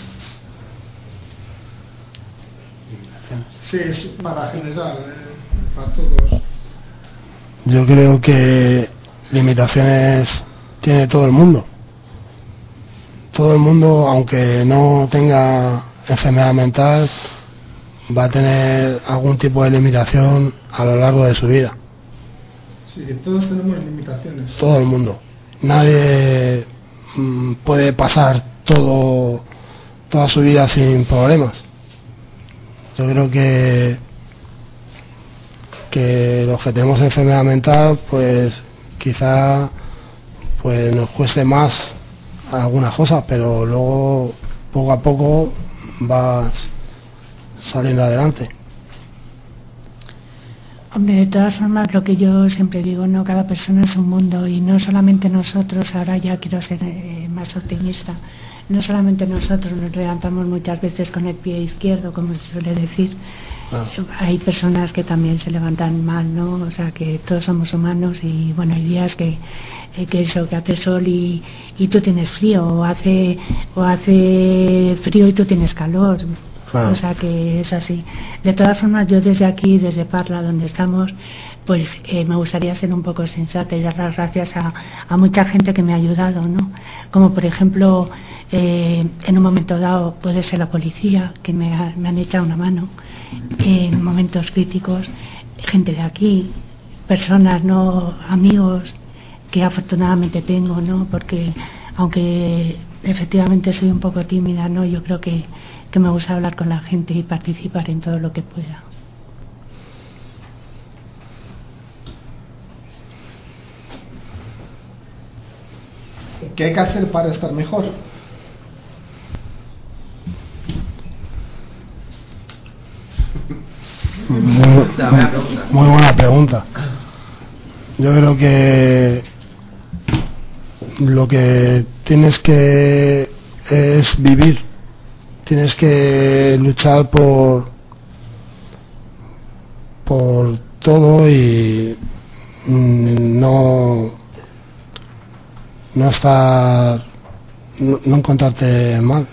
Sí, es para general, para todos. Yo creo que limitaciones tiene todo el mundo. Todo el mundo, aunque no tenga enfermedad mental, va a tener algún tipo de limitación a lo largo de su vida. Sí, que todos tenemos limitaciones. Todo el mundo. Nadie puede pasar toda su vida sin problemas. Yo creo que los que tenemos enfermedad mental, pues quizá pues nos cueste más algunas cosas, pero luego poco a poco vas saliendo adelante. Hombre, de todas formas, lo que yo siempre digo, no, cada persona es un mundo, y no solamente nosotros, ahora ya quiero ser más optimista, no solamente nosotros nos levantamos muchas veces con el pie izquierdo, como se suele decir. Hay personas que también se levantan mal, ¿no? O sea, que todos somos humanos, y bueno, hay días que hace sol y tú tienes frío, o hace frío y tú tienes calor. O sea que es así. De todas formas, yo desde aquí, desde Parla, donde estamos, pues me gustaría ser un poco sensata y dar las gracias a mucha gente que me ha ayudado, ¿no? Como por ejemplo, en un momento dado puede ser la policía, que me han echado una mano en momentos críticos, gente de aquí, personas, no amigos que afortunadamente tengo, ¿no? Porque aunque efectivamente soy un poco tímida, ¿no? Yo creo que me gusta hablar con la gente y participar en todo lo que pueda. ¿Qué hay que hacer para estar mejor? Muy buena pregunta. Yo creo que lo que tienes que es vivir. Tienes que luchar por todo y no estar, no encontrarte mal.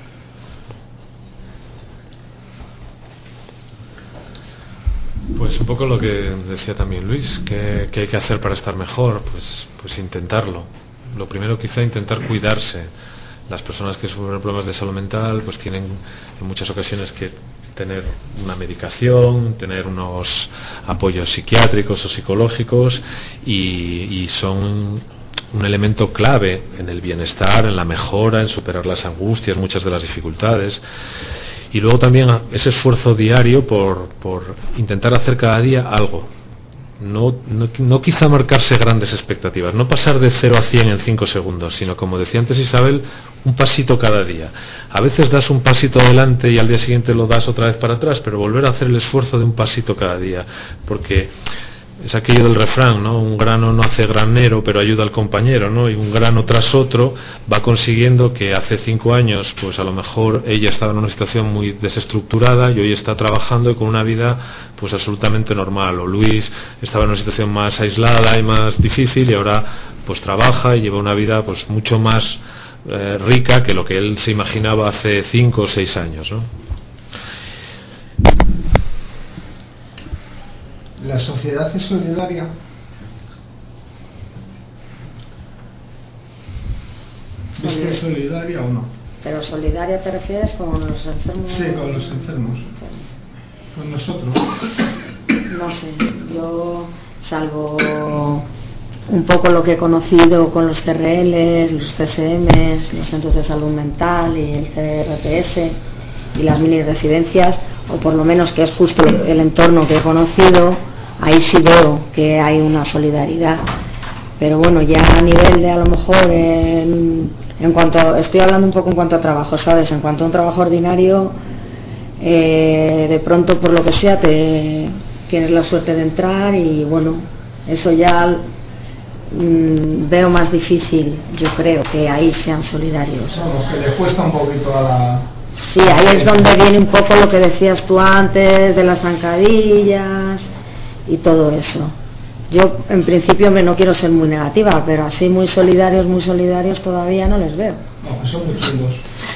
Pues un poco lo que decía también Luis, que hay que hacer para estar mejor, pues intentarlo. Lo primero, quizá, intentar cuidarse. Las personas que sufren problemas de salud mental pues tienen en muchas ocasiones que tener una medicación, tener unos apoyos psiquiátricos o psicológicos, y son un elemento clave en el bienestar, en la mejora, en superar las angustias, muchas de las dificultades. Y luego también ese esfuerzo diario por intentar hacer cada día algo no quizá marcarse grandes expectativas, no pasar de 0 a 100 en 5 segundos, sino, como decía antes Isabel, un pasito cada día. A veces das un pasito adelante y al día siguiente lo das otra vez para atrás, pero volver a hacer el esfuerzo de un pasito cada día, porque es aquello del refrán, ¿no? Un grano no hace granero, pero ayuda al compañero, ¿no? Y un grano tras otro va consiguiendo que hace 5 años, pues a lo mejor ella estaba en una situación muy desestructurada y hoy está trabajando y con una vida pues absolutamente normal. O Luis estaba en una situación más aislada y más difícil y ahora pues trabaja y lleva una vida pues mucho más rica que lo que él se imaginaba hace 5 o 6 años, ¿no? ¿La sociedad es solidaria? ¿Es que es solidaria o no? ¿Pero solidaria te refieres con los enfermos? Sí, con los enfermos. Con nosotros. No sé, yo salvo un poco lo que he conocido con los CRLs, los CSMs, los centros de salud mental y el CRPS y las mini residencias, o por lo menos que es justo el entorno que he conocido, ahí sí veo que hay una solidaridad. Pero bueno, ya a nivel de a lo mejor en cuanto, estoy hablando un poco en cuanto a trabajo, ¿sabes? En cuanto a un trabajo ordinario, de pronto por lo que sea tienes la suerte de entrar y bueno, eso ya veo más difícil, yo creo, que ahí sean solidarios. Vamos, que le cuesta un poquito a la... Sí, ahí es donde viene un poco lo que decías tú antes de las zancadillas y todo eso. Yo en principio no quiero ser muy negativa, pero así muy solidarios todavía no les veo. No, son muy chulos.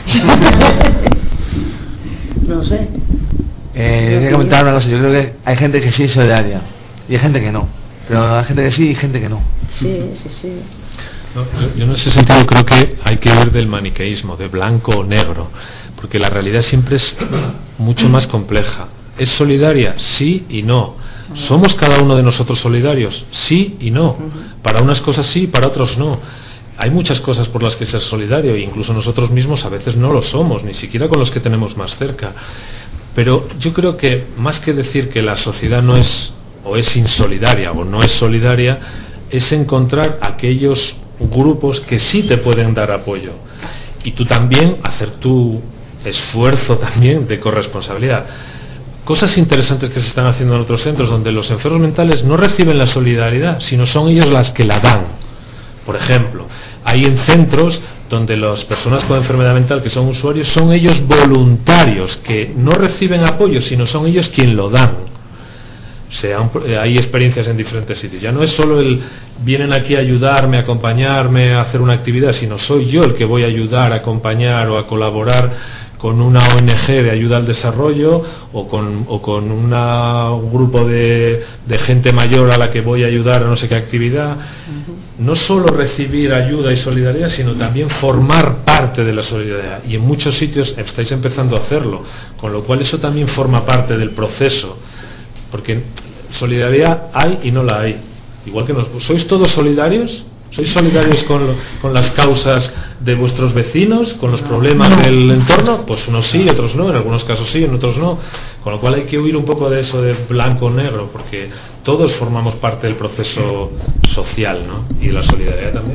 No sé. Quería comentar una cosa. Yo creo que hay gente que sí es solidaria y hay gente que no, pero hay gente que sí y gente que no. Sí. No, yo en ese sentido creo que hay que huir del maniqueísmo, de blanco o negro, porque la realidad siempre es mucho más compleja. ¿Es solidaria? Sí y no. ¿Somos cada uno de nosotros solidarios? Sí y no. Para unas cosas sí, para otros no. Hay muchas cosas por las que ser solidario, e incluso nosotros mismos a veces no lo somos, ni siquiera con los que tenemos más cerca. Pero yo creo que más que decir que la sociedad no es o es insolidaria o no es solidaria, es encontrar aquellos grupos que sí te pueden dar apoyo y tú también hacer tu esfuerzo también de corresponsabilidad. Cosas interesantes que se están haciendo en otros centros donde los enfermos mentales no reciben la solidaridad, sino son ellos las que la dan. Por ejemplo, hay en centros donde las personas con enfermedad mental que son usuarios son ellos voluntarios que no reciben apoyo, sino son ellos quien lo dan. Hay experiencias en diferentes sitios. Ya no es solo vienen aquí a ayudarme, a acompañarme, a hacer una actividad, sino soy yo el que voy a ayudar, a acompañar o a colaborar con una ONG de ayuda al desarrollo o con un grupo de gente mayor a la que voy a ayudar a no sé qué actividad. No solo recibir ayuda y solidaridad, sino también formar parte de la solidaridad. Y en muchos sitios estáis empezando a hacerlo, con lo cual eso también forma parte del proceso. Porque solidaridad hay y no la hay. Igual que ¿sois todos solidarios? ¿Sois solidarios con las causas de vuestros vecinos, con los problemas del entorno? Pues unos sí, otros no, en algunos casos sí, en otros no. Con lo cual hay que huir un poco de eso de blanco o negro, porque todos formamos parte del proceso social, ¿no? Y de la solidaridad también.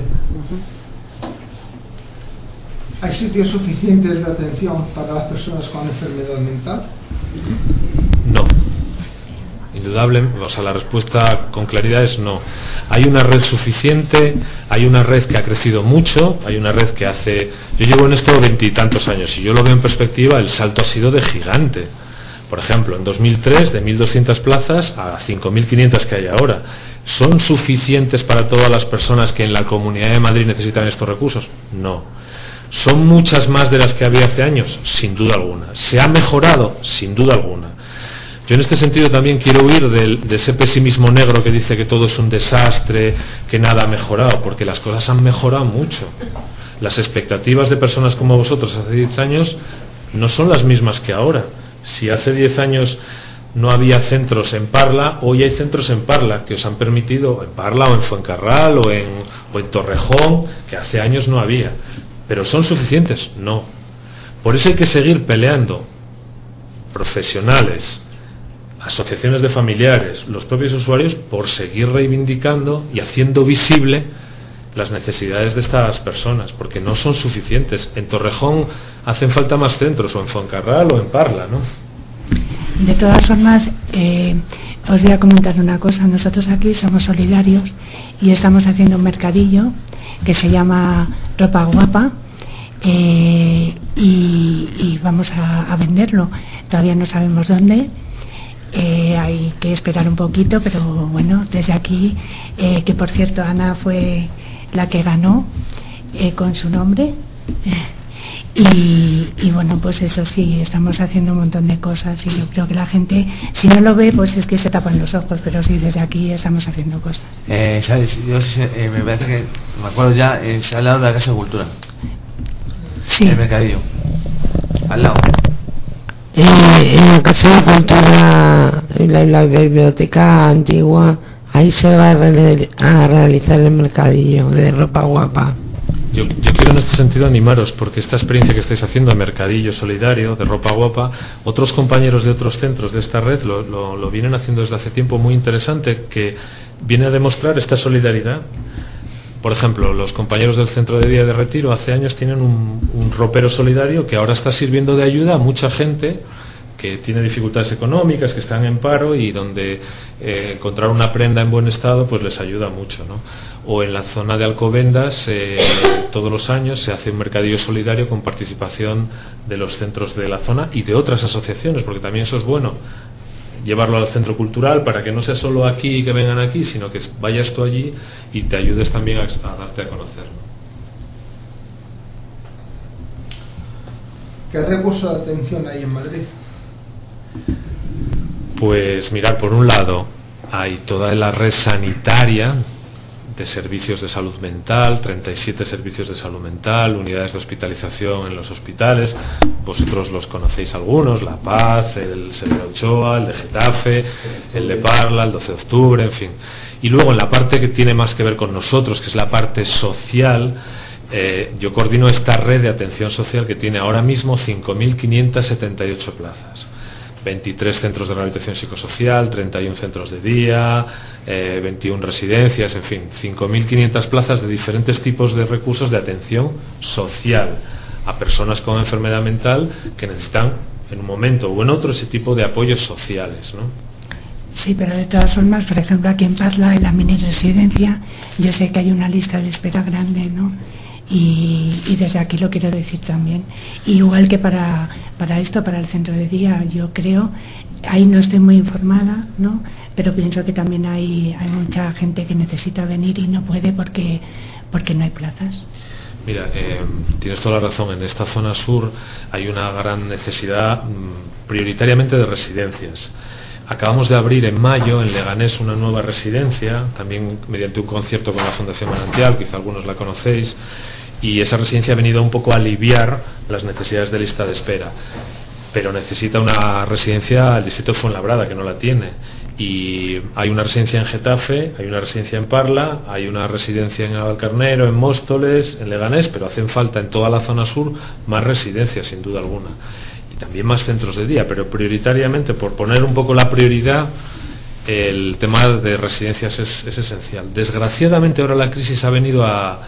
¿Hay sitios suficientes de atención para las personas con enfermedad mental? No. Indudable, o sea, la respuesta con claridad es no. Hay una red suficiente, hay una red que ha crecido mucho, hay una red que yo llevo en esto 20 y tantos años y yo lo veo en perspectiva, el salto ha sido de gigante. Por ejemplo, en 2003 de 1.200 plazas a 5.500 que hay ahora. ¿Son suficientes para todas las personas que en la Comunidad de Madrid necesitan estos recursos? No. ¿Son muchas más de las que había hace años? Sin duda alguna. ¿Se ha mejorado? Sin duda alguna. Yo en este sentido también quiero huir de ese pesimismo negro que dice que todo es un desastre, que nada ha mejorado, porque las cosas han mejorado mucho. Las expectativas de personas como vosotros hace 10 años no son las mismas que ahora. Si hace 10 años no había centros en Parla, hoy hay centros en Parla que os han permitido, en Parla o en Fuencarral o en Torrejón, que hace años no había. ¿Pero son suficientes? No. Por eso hay que seguir peleando. Profesionales, asociaciones de familiares, los propios usuarios, por seguir reivindicando y haciendo visible las necesidades de estas personas, porque no son suficientes. En Torrejón hacen falta más centros, o en Fuencarral o en Parla, ¿no? De todas formas, os voy a comentar una cosa. Nosotros aquí somos solidarios y estamos haciendo un mercadillo que se llama Ropa Guapa, y vamos a venderlo. Todavía no sabemos dónde. Hay que esperar un poquito, pero bueno, desde aquí, que por cierto Ana fue la que ganó con su nombre, y bueno, pues eso sí, estamos haciendo un montón de cosas, y yo creo que la gente, si no lo ve, pues es que se tapan los ojos, pero sí, desde aquí estamos haciendo cosas. ¿Sabes? Me parece que, me acuerdo ya, se ha hablado de la Casa de Cultura, sí, el mercadillo, al lado. En la Casa de Cultura, en la biblioteca antigua, ahí se va a realizar el mercadillo de Ropa Guapa. Yo quiero en este sentido animaros, porque esta experiencia que estáis haciendo, el mercadillo solidario de Ropa Guapa, otros compañeros de otros centros de esta red lo vienen haciendo desde hace tiempo, muy interesante, que viene a demostrar esta solidaridad. Por ejemplo, los compañeros del Centro de Día de Retiro hace años tienen un ropero solidario que ahora está sirviendo de ayuda a mucha gente que tiene dificultades económicas, que están en paro, y donde encontrar una prenda en buen estado pues les ayuda mucho, ¿no? O en la zona de Alcobendas, todos los años se hace un mercadillo solidario con participación de los centros de la zona y de otras asociaciones, porque también eso es bueno, llevarlo al centro cultural para que no sea solo aquí que vengan aquí, sino que vayas tú allí y te ayudes también a darte a conocer, ¿no? ¿Qué recurso de atención hay en Madrid? Pues mirar, por un lado hay toda la red sanitaria de servicios de salud mental, 37 servicios de salud mental, unidades de hospitalización en los hospitales. Vosotros los conocéis algunos: La Paz, el Sevilla Ochoa, el de Getafe, el de Parla, el 12 de octubre, en fin. Y luego en la parte que tiene más que ver con nosotros, que es la parte social, yo coordino esta red de atención social que tiene ahora mismo 5.578 plazas. 23 centros de rehabilitación psicosocial, 31 centros de día, 21 residencias, en fin, 5.500 plazas de diferentes tipos de recursos de atención social a personas con enfermedad mental que necesitan en un momento u en otro ese tipo de apoyos sociales, ¿no? Sí, pero de todas formas, por ejemplo, aquí en Parla, en la mini residencia, yo sé que hay una lista de espera grande, ¿no? Y desde aquí lo quiero decir también. Igual que para esto, para el centro de día, yo creo, ahí no estoy muy informada, ¿no? Pero pienso que también hay mucha gente que necesita venir y no puede porque no hay plazas. Mira, tienes toda la razón. En esta zona sur hay una gran necesidad, prioritariamente de residencias. Acabamos de abrir en mayo en Leganés una nueva residencia, también mediante un concierto con la Fundación Manantial, quizá algunos la conocéis, y esa residencia ha venido un poco a aliviar las necesidades de lista de espera. Pero necesita una residencia el distrito de Fuenlabrada, que no la tiene. Y hay una residencia en Getafe, hay una residencia en Parla, hay una residencia en Navalcarnero, en Móstoles, en Leganés, pero hacen falta en toda la zona sur más residencias, sin duda alguna. También más centros de día, pero prioritariamente, por poner un poco la prioridad, el tema de residencias es esencial. Desgraciadamente ahora la crisis ha venido a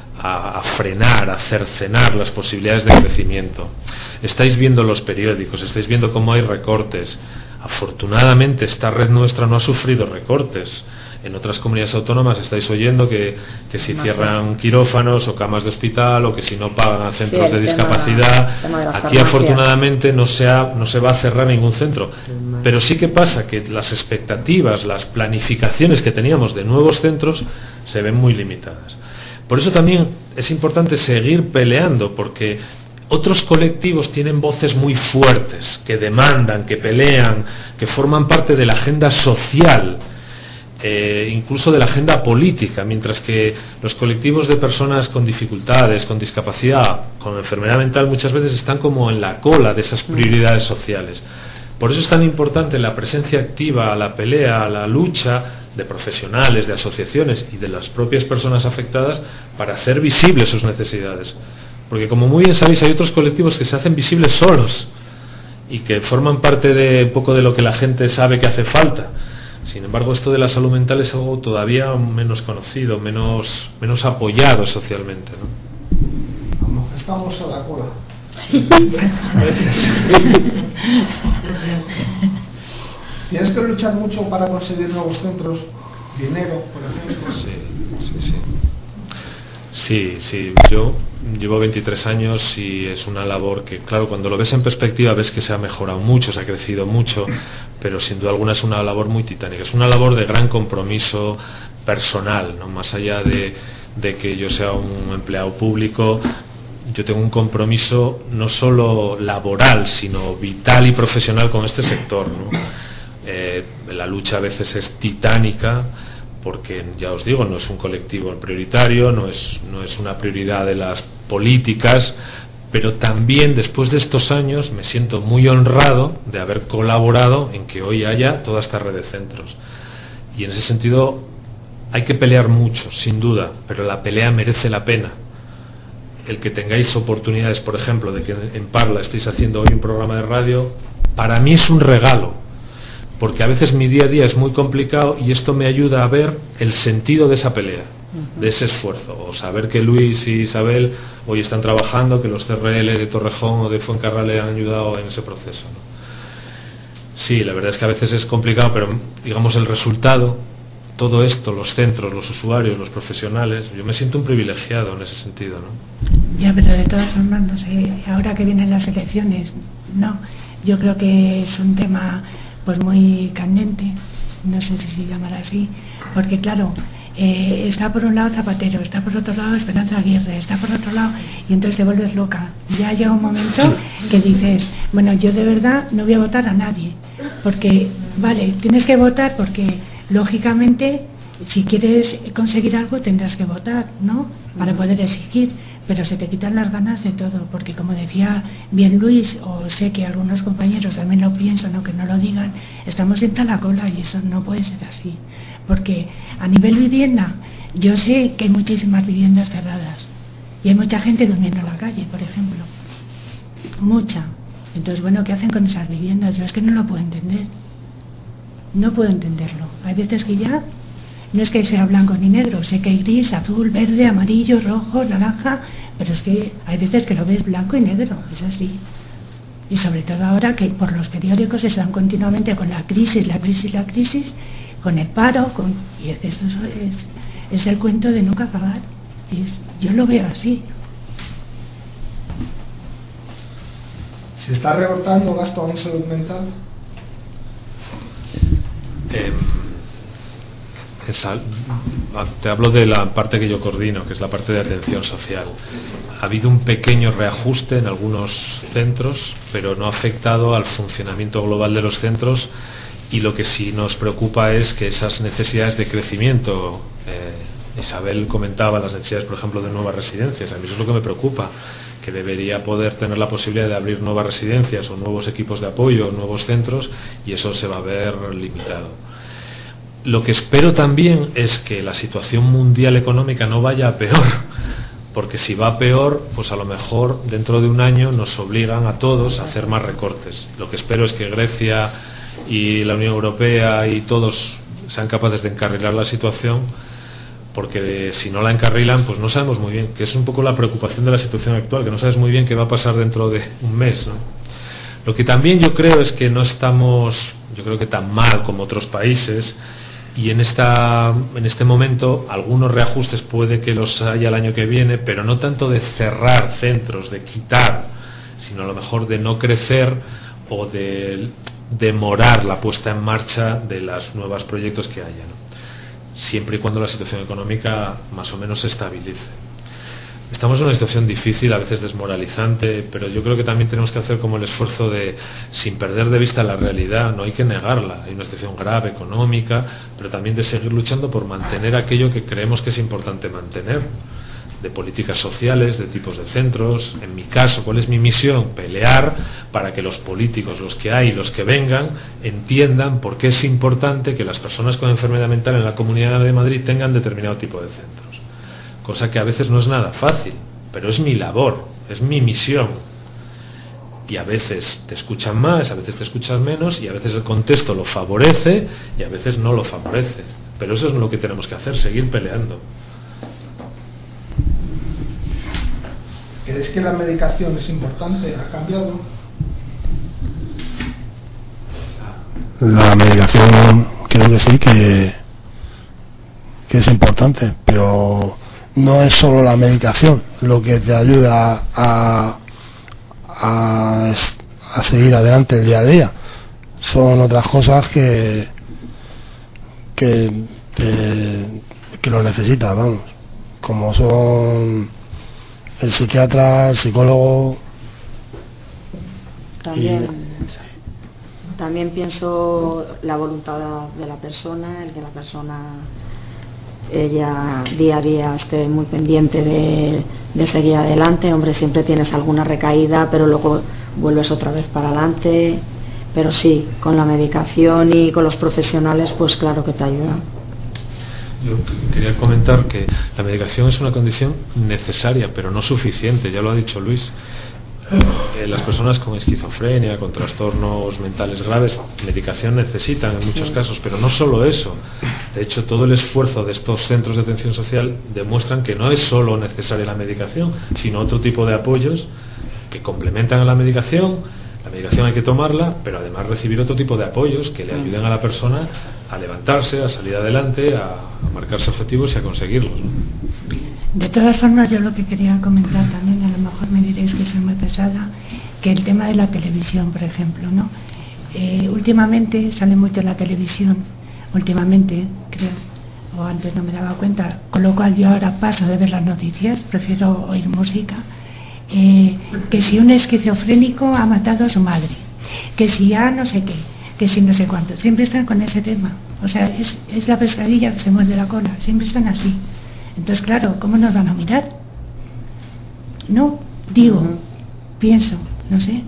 frenar, a cercenar las posibilidades de crecimiento. Estáis viendo los periódicos, estáis viendo cómo hay recortes. Afortunadamente esta red nuestra no ha sufrido recortes. En otras comunidades autónomas estáis oyendo que si cierran quirófanos o camas de hospital, o que si no pagan a centros de discapacidad. Aquí afortunadamente no se va a cerrar ningún centro, pero sí que pasa que las expectativas, las planificaciones que teníamos de nuevos centros se ven muy limitadas. Por eso también es importante seguir peleando, porque otros colectivos tienen voces muy fuertes, que demandan, que pelean, que forman parte de la agenda social, incluso de la agenda política, mientras que los colectivos de personas con dificultades, con discapacidad, con enfermedad mental, muchas veces están como en la cola de esas prioridades sociales. Por eso es tan importante la presencia activa, la pelea, la lucha de profesionales, de asociaciones y de las propias personas afectadas para hacer visibles sus necesidades. Porque, como muy bien sabéis, hay otros colectivos que se hacen visibles solos y que forman parte de un poco de lo que la gente sabe que hace falta. Sin embargo, esto de la salud mental es algo todavía menos conocido, menos apoyado socialmente, ¿no? Estamos a la cola. Tienes que luchar mucho para conseguir nuevos centros, dinero, por ejemplo. Sí, yo llevo 23 años y es una labor que, claro, cuando lo ves en perspectiva ves que se ha mejorado mucho, se ha crecido mucho, pero sin duda alguna es una labor muy titánica, es una labor de gran compromiso personal, ¿no? Más allá de que yo sea un empleado público, yo tengo un compromiso no solo laboral, sino vital y profesional con este sector, ¿no? La lucha a veces es titánica, porque ya os digo, no es un colectivo prioritario, no es una prioridad de las políticas, pero también después de estos años me siento muy honrado de haber colaborado en que hoy haya toda esta red de centros. Y en ese sentido hay que pelear mucho, sin duda, pero la pelea merece la pena. El que tengáis oportunidades, por ejemplo, de que en Parla estéis haciendo hoy un programa de radio, para mí es un regalo, porque a veces mi día a día es muy complicado y esto me ayuda a ver el sentido de esa pelea, de ese esfuerzo, o saber que Luis y Isabel hoy están trabajando, que los CRL de Torrejón o de Fuencarral le han ayudado en ese proceso, ¿no? Sí, la verdad es que a veces es complicado, pero digamos el resultado, todo esto, los centros, los usuarios, los profesionales, yo me siento un privilegiado en ese sentido, ¿no? Ya, pero de todas formas, no sé, ahora que vienen las elecciones, no, yo creo que es un tema pues muy candente, no sé si se llamará así, porque claro, está por un lado Zapatero, está por otro lado Esperanza Aguirre, está por otro lado, y entonces te vuelves loca. Ya llega un momento que dices, bueno, yo de verdad no voy a votar a nadie, porque vale, tienes que votar porque lógicamente si quieres conseguir algo tendrás que votar, ¿no? Para poder exigir, pero se te quitan las ganas de todo, porque como decía bien Luis, o sé que algunos compañeros también lo piensan, aunque no lo digan, estamos siempre a la cola y eso no puede ser así, porque a nivel vivienda, yo sé que hay muchísimas viviendas cerradas y hay mucha gente durmiendo en la calle, por ejemplo, mucha. Entonces, bueno, ¿qué hacen con esas viviendas? Yo es que no lo puedo entender, no puedo entenderlo. Hay veces que ya no es que sea blanco ni negro, sé que hay gris, azul, verde, amarillo, rojo, naranja, pero es que hay veces que lo ves blanco y negro, es así. Y sobre todo ahora que por los periódicos están continuamente con la crisis, con el paro, y eso es el cuento de nunca acabar. Yo lo veo así. ¿Se está rebotando gasto en salud mental? Te hablo de la parte que yo coordino, que es la parte de atención social. Ha habido un pequeño reajuste en algunos centros, pero no ha afectado al funcionamiento global de los centros, y lo que sí nos preocupa es que esas necesidades de crecimiento, Isabel comentaba las necesidades, por ejemplo, de nuevas residencias. A mí eso es lo que me preocupa, que debería poder tener la posibilidad de abrir nuevas residencias o nuevos equipos de apoyo, nuevos centros, y eso se va a ver limitado. Lo que espero también es que la situación mundial económica no vaya a peor, porque si va a peor, pues a lo mejor dentro de un año nos obligan a todos a hacer más recortes. Lo que espero es que Grecia y la Unión Europea y todos sean capaces de encarrilar la situación, porque si no la encarrilan, pues no sabemos muy bien, que es un poco la preocupación de la situación actual, que no sabes muy bien qué va a pasar dentro de un mes, ¿no? Lo que también yo creo es que no estamos, yo creo que tan mal como otros países, y en este momento algunos reajustes puede que los haya el año que viene, pero no tanto de cerrar centros, de quitar, sino a lo mejor de no crecer o de demorar la puesta en marcha de los nuevos proyectos que haya, ¿no? Siempre y cuando la situación económica más o menos se estabilice. Estamos en una situación difícil, a veces desmoralizante, pero yo creo que también tenemos que hacer como el esfuerzo de, sin perder de vista la realidad, no hay que negarla, hay una situación grave económica, pero también de seguir luchando por mantener aquello que creemos que es importante mantener, de políticas sociales, de tipos de centros. En mi caso, ¿cuál es mi misión? Pelear para que los políticos, los que hay, los que vengan, entiendan por qué es importante que las personas con enfermedad mental en la Comunidad de Madrid tengan determinado tipo de centros. Cosa que a veces no es nada fácil, pero es mi labor, es mi misión. y a veces te escuchan más, a veces te escuchan menos, y a veces el contexto lo favorece y a veces no lo favorece. Pero eso es lo que tenemos que hacer, seguir peleando. ¿Crees que la medicación es importante? ¿Ha cambiado? La medicación creo que sí, que es importante, pero no es solo la medicación lo que te ayuda a seguir adelante el día a día. Son otras cosas que lo necesitas, vamos, como son el psiquiatra, el psicólogo. También pienso la voluntad de la persona, el que la persona ella día a día esté muy pendiente de seguir adelante. Hombre, siempre tienes alguna recaída, pero luego vuelves otra vez para adelante. Pero sí, con la medicación y con los profesionales, pues claro que te ayuda. Yo quería comentar que la medicación es una condición necesaria, pero no suficiente, ya lo ha dicho Luis. Las personas con esquizofrenia, con trastornos mentales graves, medicación necesitan en muchos casos, pero no solo eso. De hecho, todo el esfuerzo de estos centros de atención social demuestran que no es solo necesaria la medicación, sino otro tipo de apoyos que complementan a la medicación. La medicación hay que tomarla, pero además recibir otro tipo de apoyos que le ayuden a la persona a levantarse, a salir adelante, a marcarse objetivos y a conseguirlos, ¿no? De todas formas, yo lo que quería comentar también, a lo mejor me diréis que soy muy pesada, que el tema de la televisión, por ejemplo, ¿no? Últimamente sale mucho en la televisión, últimamente, creo, o antes no me daba cuenta, con lo cual yo ahora paso de ver las noticias, prefiero oír música. Que si un esquizofrénico ha matado a su madre, que si ya no sé qué, que si no sé cuánto, siempre están con ese tema. O sea, es la pescadilla que se muerde la cola, siempre están así. Entonces, claro, ¿cómo nos van a mirar? No, digo, pienso, no sé.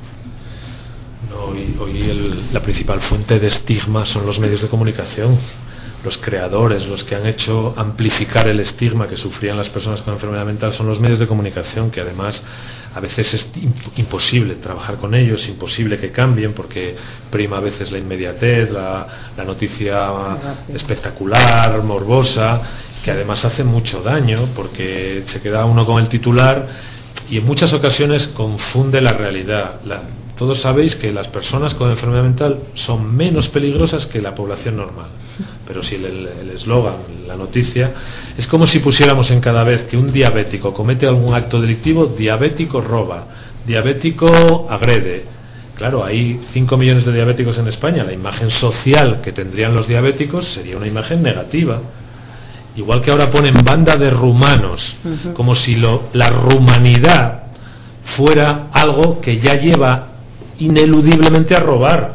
No, hoy la principal fuente de estigma son los medios de comunicación. Los creadores, los que han hecho amplificar el estigma que sufrían las personas con enfermedad mental son los medios de comunicación, que además a veces es imposible trabajar con ellos, imposible que cambien, porque prima a veces la inmediatez, la noticia espectacular, morbosa, que además hace mucho daño, porque se queda uno con el titular y en muchas ocasiones confunde la realidad. Todos sabéis que las personas con enfermedad mental son menos peligrosas que la población normal, pero si el eslogan, la noticia, es como si pusiéramos en cada vez que un diabético comete algún acto delictivo, diabético roba, diabético agrede. Claro, hay 5 millones de diabéticos en España, la imagen social que tendrían los diabéticos sería una imagen negativa. Igual que ahora ponen banda de rumanos, como si la rumanidad fuera algo que ya lleva ineludiblemente a robar.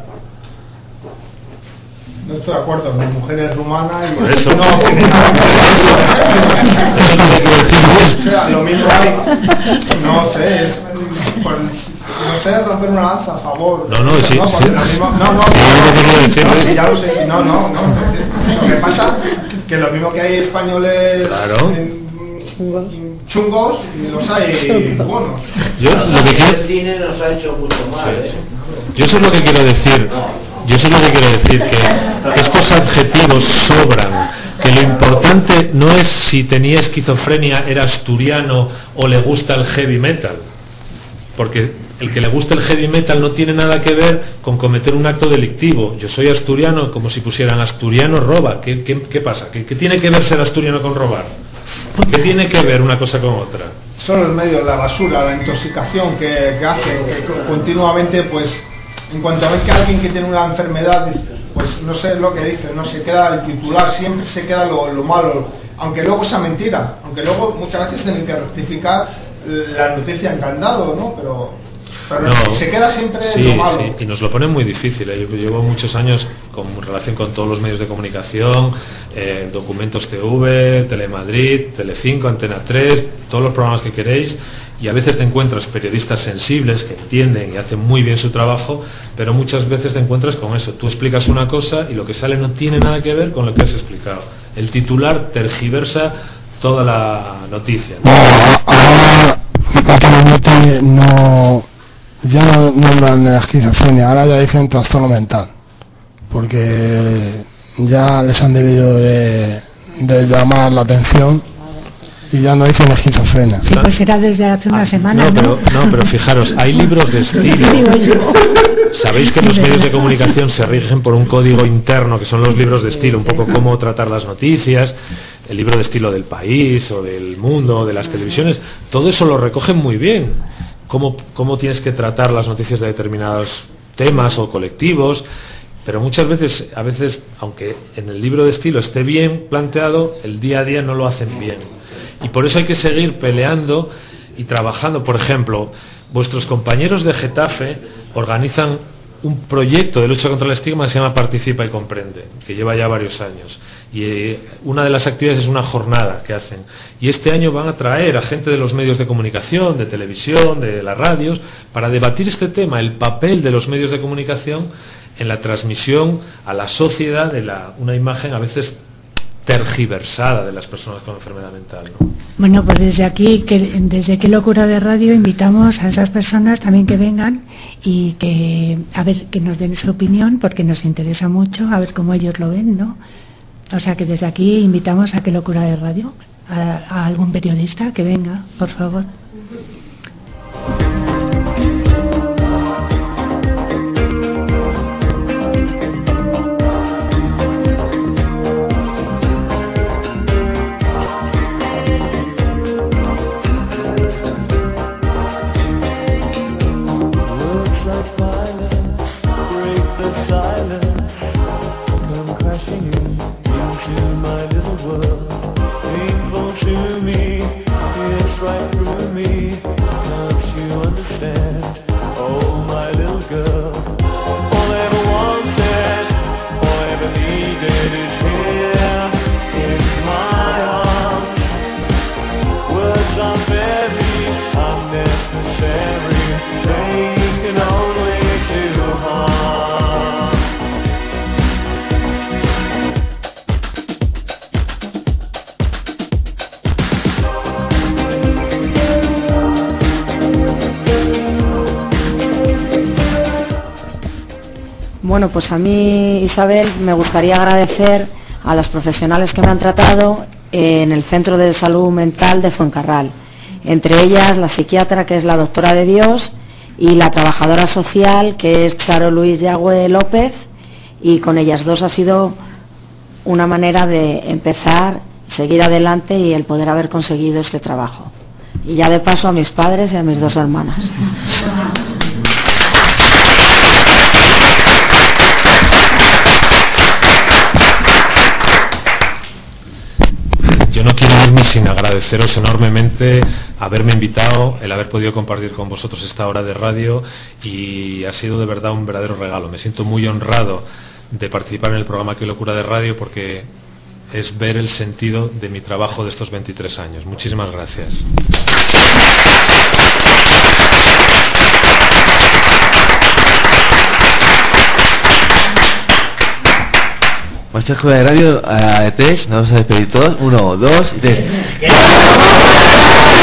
No estoy de acuerdo, mi mujer es rumana y por eso no tiene nada que ver. O sea, lo mismo hay, no sé, no sé, romper una lanza a favor. No, sí, ya lo sé, no. Lo que pasa que lo mismo que hay españoles, claro, chungos, y los hay buenos. El cine nos ha hecho mucho mal, Yo eso es lo que quiero decir. Que estos adjetivos sobran, que lo importante no es si tenía esquizofrenia, era asturiano o le gusta el heavy metal, porque el que le gusta el heavy metal no tiene nada que ver con cometer un acto delictivo. Yo soy asturiano, como si pusieran asturiano roba. ¿Qué pasa? ¿Qué tiene que ver ser asturiano con robar? ¿Qué tiene que ver una cosa con otra? Son los medios, la basura, la intoxicación que hacen, que continuamente, pues, en cuanto a ver que alguien que tiene una enfermedad, pues no sé lo que dice, no se queda el titular, siempre se queda lo malo, aunque luego sea mentira, aunque luego muchas veces tienen que rectificar la noticia en candado, ¿no? Pero no, se queda siempre lo malo. Sí, y nos lo ponen muy difícil. Yo llevo muchos años con relación con todos los medios de comunicación, Documentos TV, Telemadrid, Telecinco, Antena 3, todos los programas que queréis, y a veces te encuentras periodistas sensibles que entienden y hacen muy bien su trabajo, pero muchas veces te encuentras con eso. Tú explicas una cosa y lo que sale no tiene nada que ver con lo que has explicado. El titular tergiversa toda ya no nombran la esquizofrenia, ahora ya dicen trastorno mental, porque ya les han debido de llamar la atención y ya no dicen esquizofrenia. Sí, pues era desde hace una semana. No, pero fijaros, hay libros de estilo. Sabéis que los medios de comunicación se rigen por un código interno, que son los libros de estilo, un poco cómo tratar las noticias, el libro de estilo del País o del Mundo, de las televisiones, todo eso lo recogen muy bien. Cómo tienes que tratar las noticias de determinados temas o colectivos. Pero muchas veces, aunque en el libro de estilo esté bien planteado, el día a día no lo hacen bien. Y por eso hay que seguir peleando y trabajando. Por ejemplo, vuestros compañeros de Getafe organizan un proyecto de lucha contra el estigma que se llama Participa y Comprende, que lleva ya varios años. Y una de las actividades es una jornada que hacen. Y este año van a traer a gente de los medios de comunicación, de televisión, de las radios, para debatir este tema, el papel de los medios de comunicación en la transmisión a la sociedad de una imagen a veces tergiversada de las personas con enfermedad mental, ¿no? Bueno, pues desde aquí, desde Qué Locura de Radio, invitamos a esas personas también que vengan y que nos den su opinión, porque nos interesa mucho a ver cómo ellos lo ven, ¿no? O sea que desde aquí invitamos a Qué Locura de Radio, a algún periodista que venga, por favor. Bueno, pues a mí, Isabel, me gustaría agradecer a las profesionales que me han tratado en el Centro de Salud Mental de Fuencarral, entre ellas la psiquiatra, que es la doctora de Dios, y la trabajadora social, que es Charo Luis Yagüe López, y con ellas dos ha sido una manera de empezar, seguir adelante y el poder haber conseguido este trabajo. Y ya de paso a mis padres y a mis dos hermanas. Yo no quiero irme sin agradeceros enormemente haberme invitado, el haber podido compartir con vosotros esta hora de radio, y ha sido de verdad un verdadero regalo. Me siento muy honrado de participar en el programa Qué Locura de Radio, porque es ver el sentido de mi trabajo de estos 23 años. Muchísimas gracias. Nuestra escuela de radio de 3, nos vamos a despedir todos. 1, 2 y 3.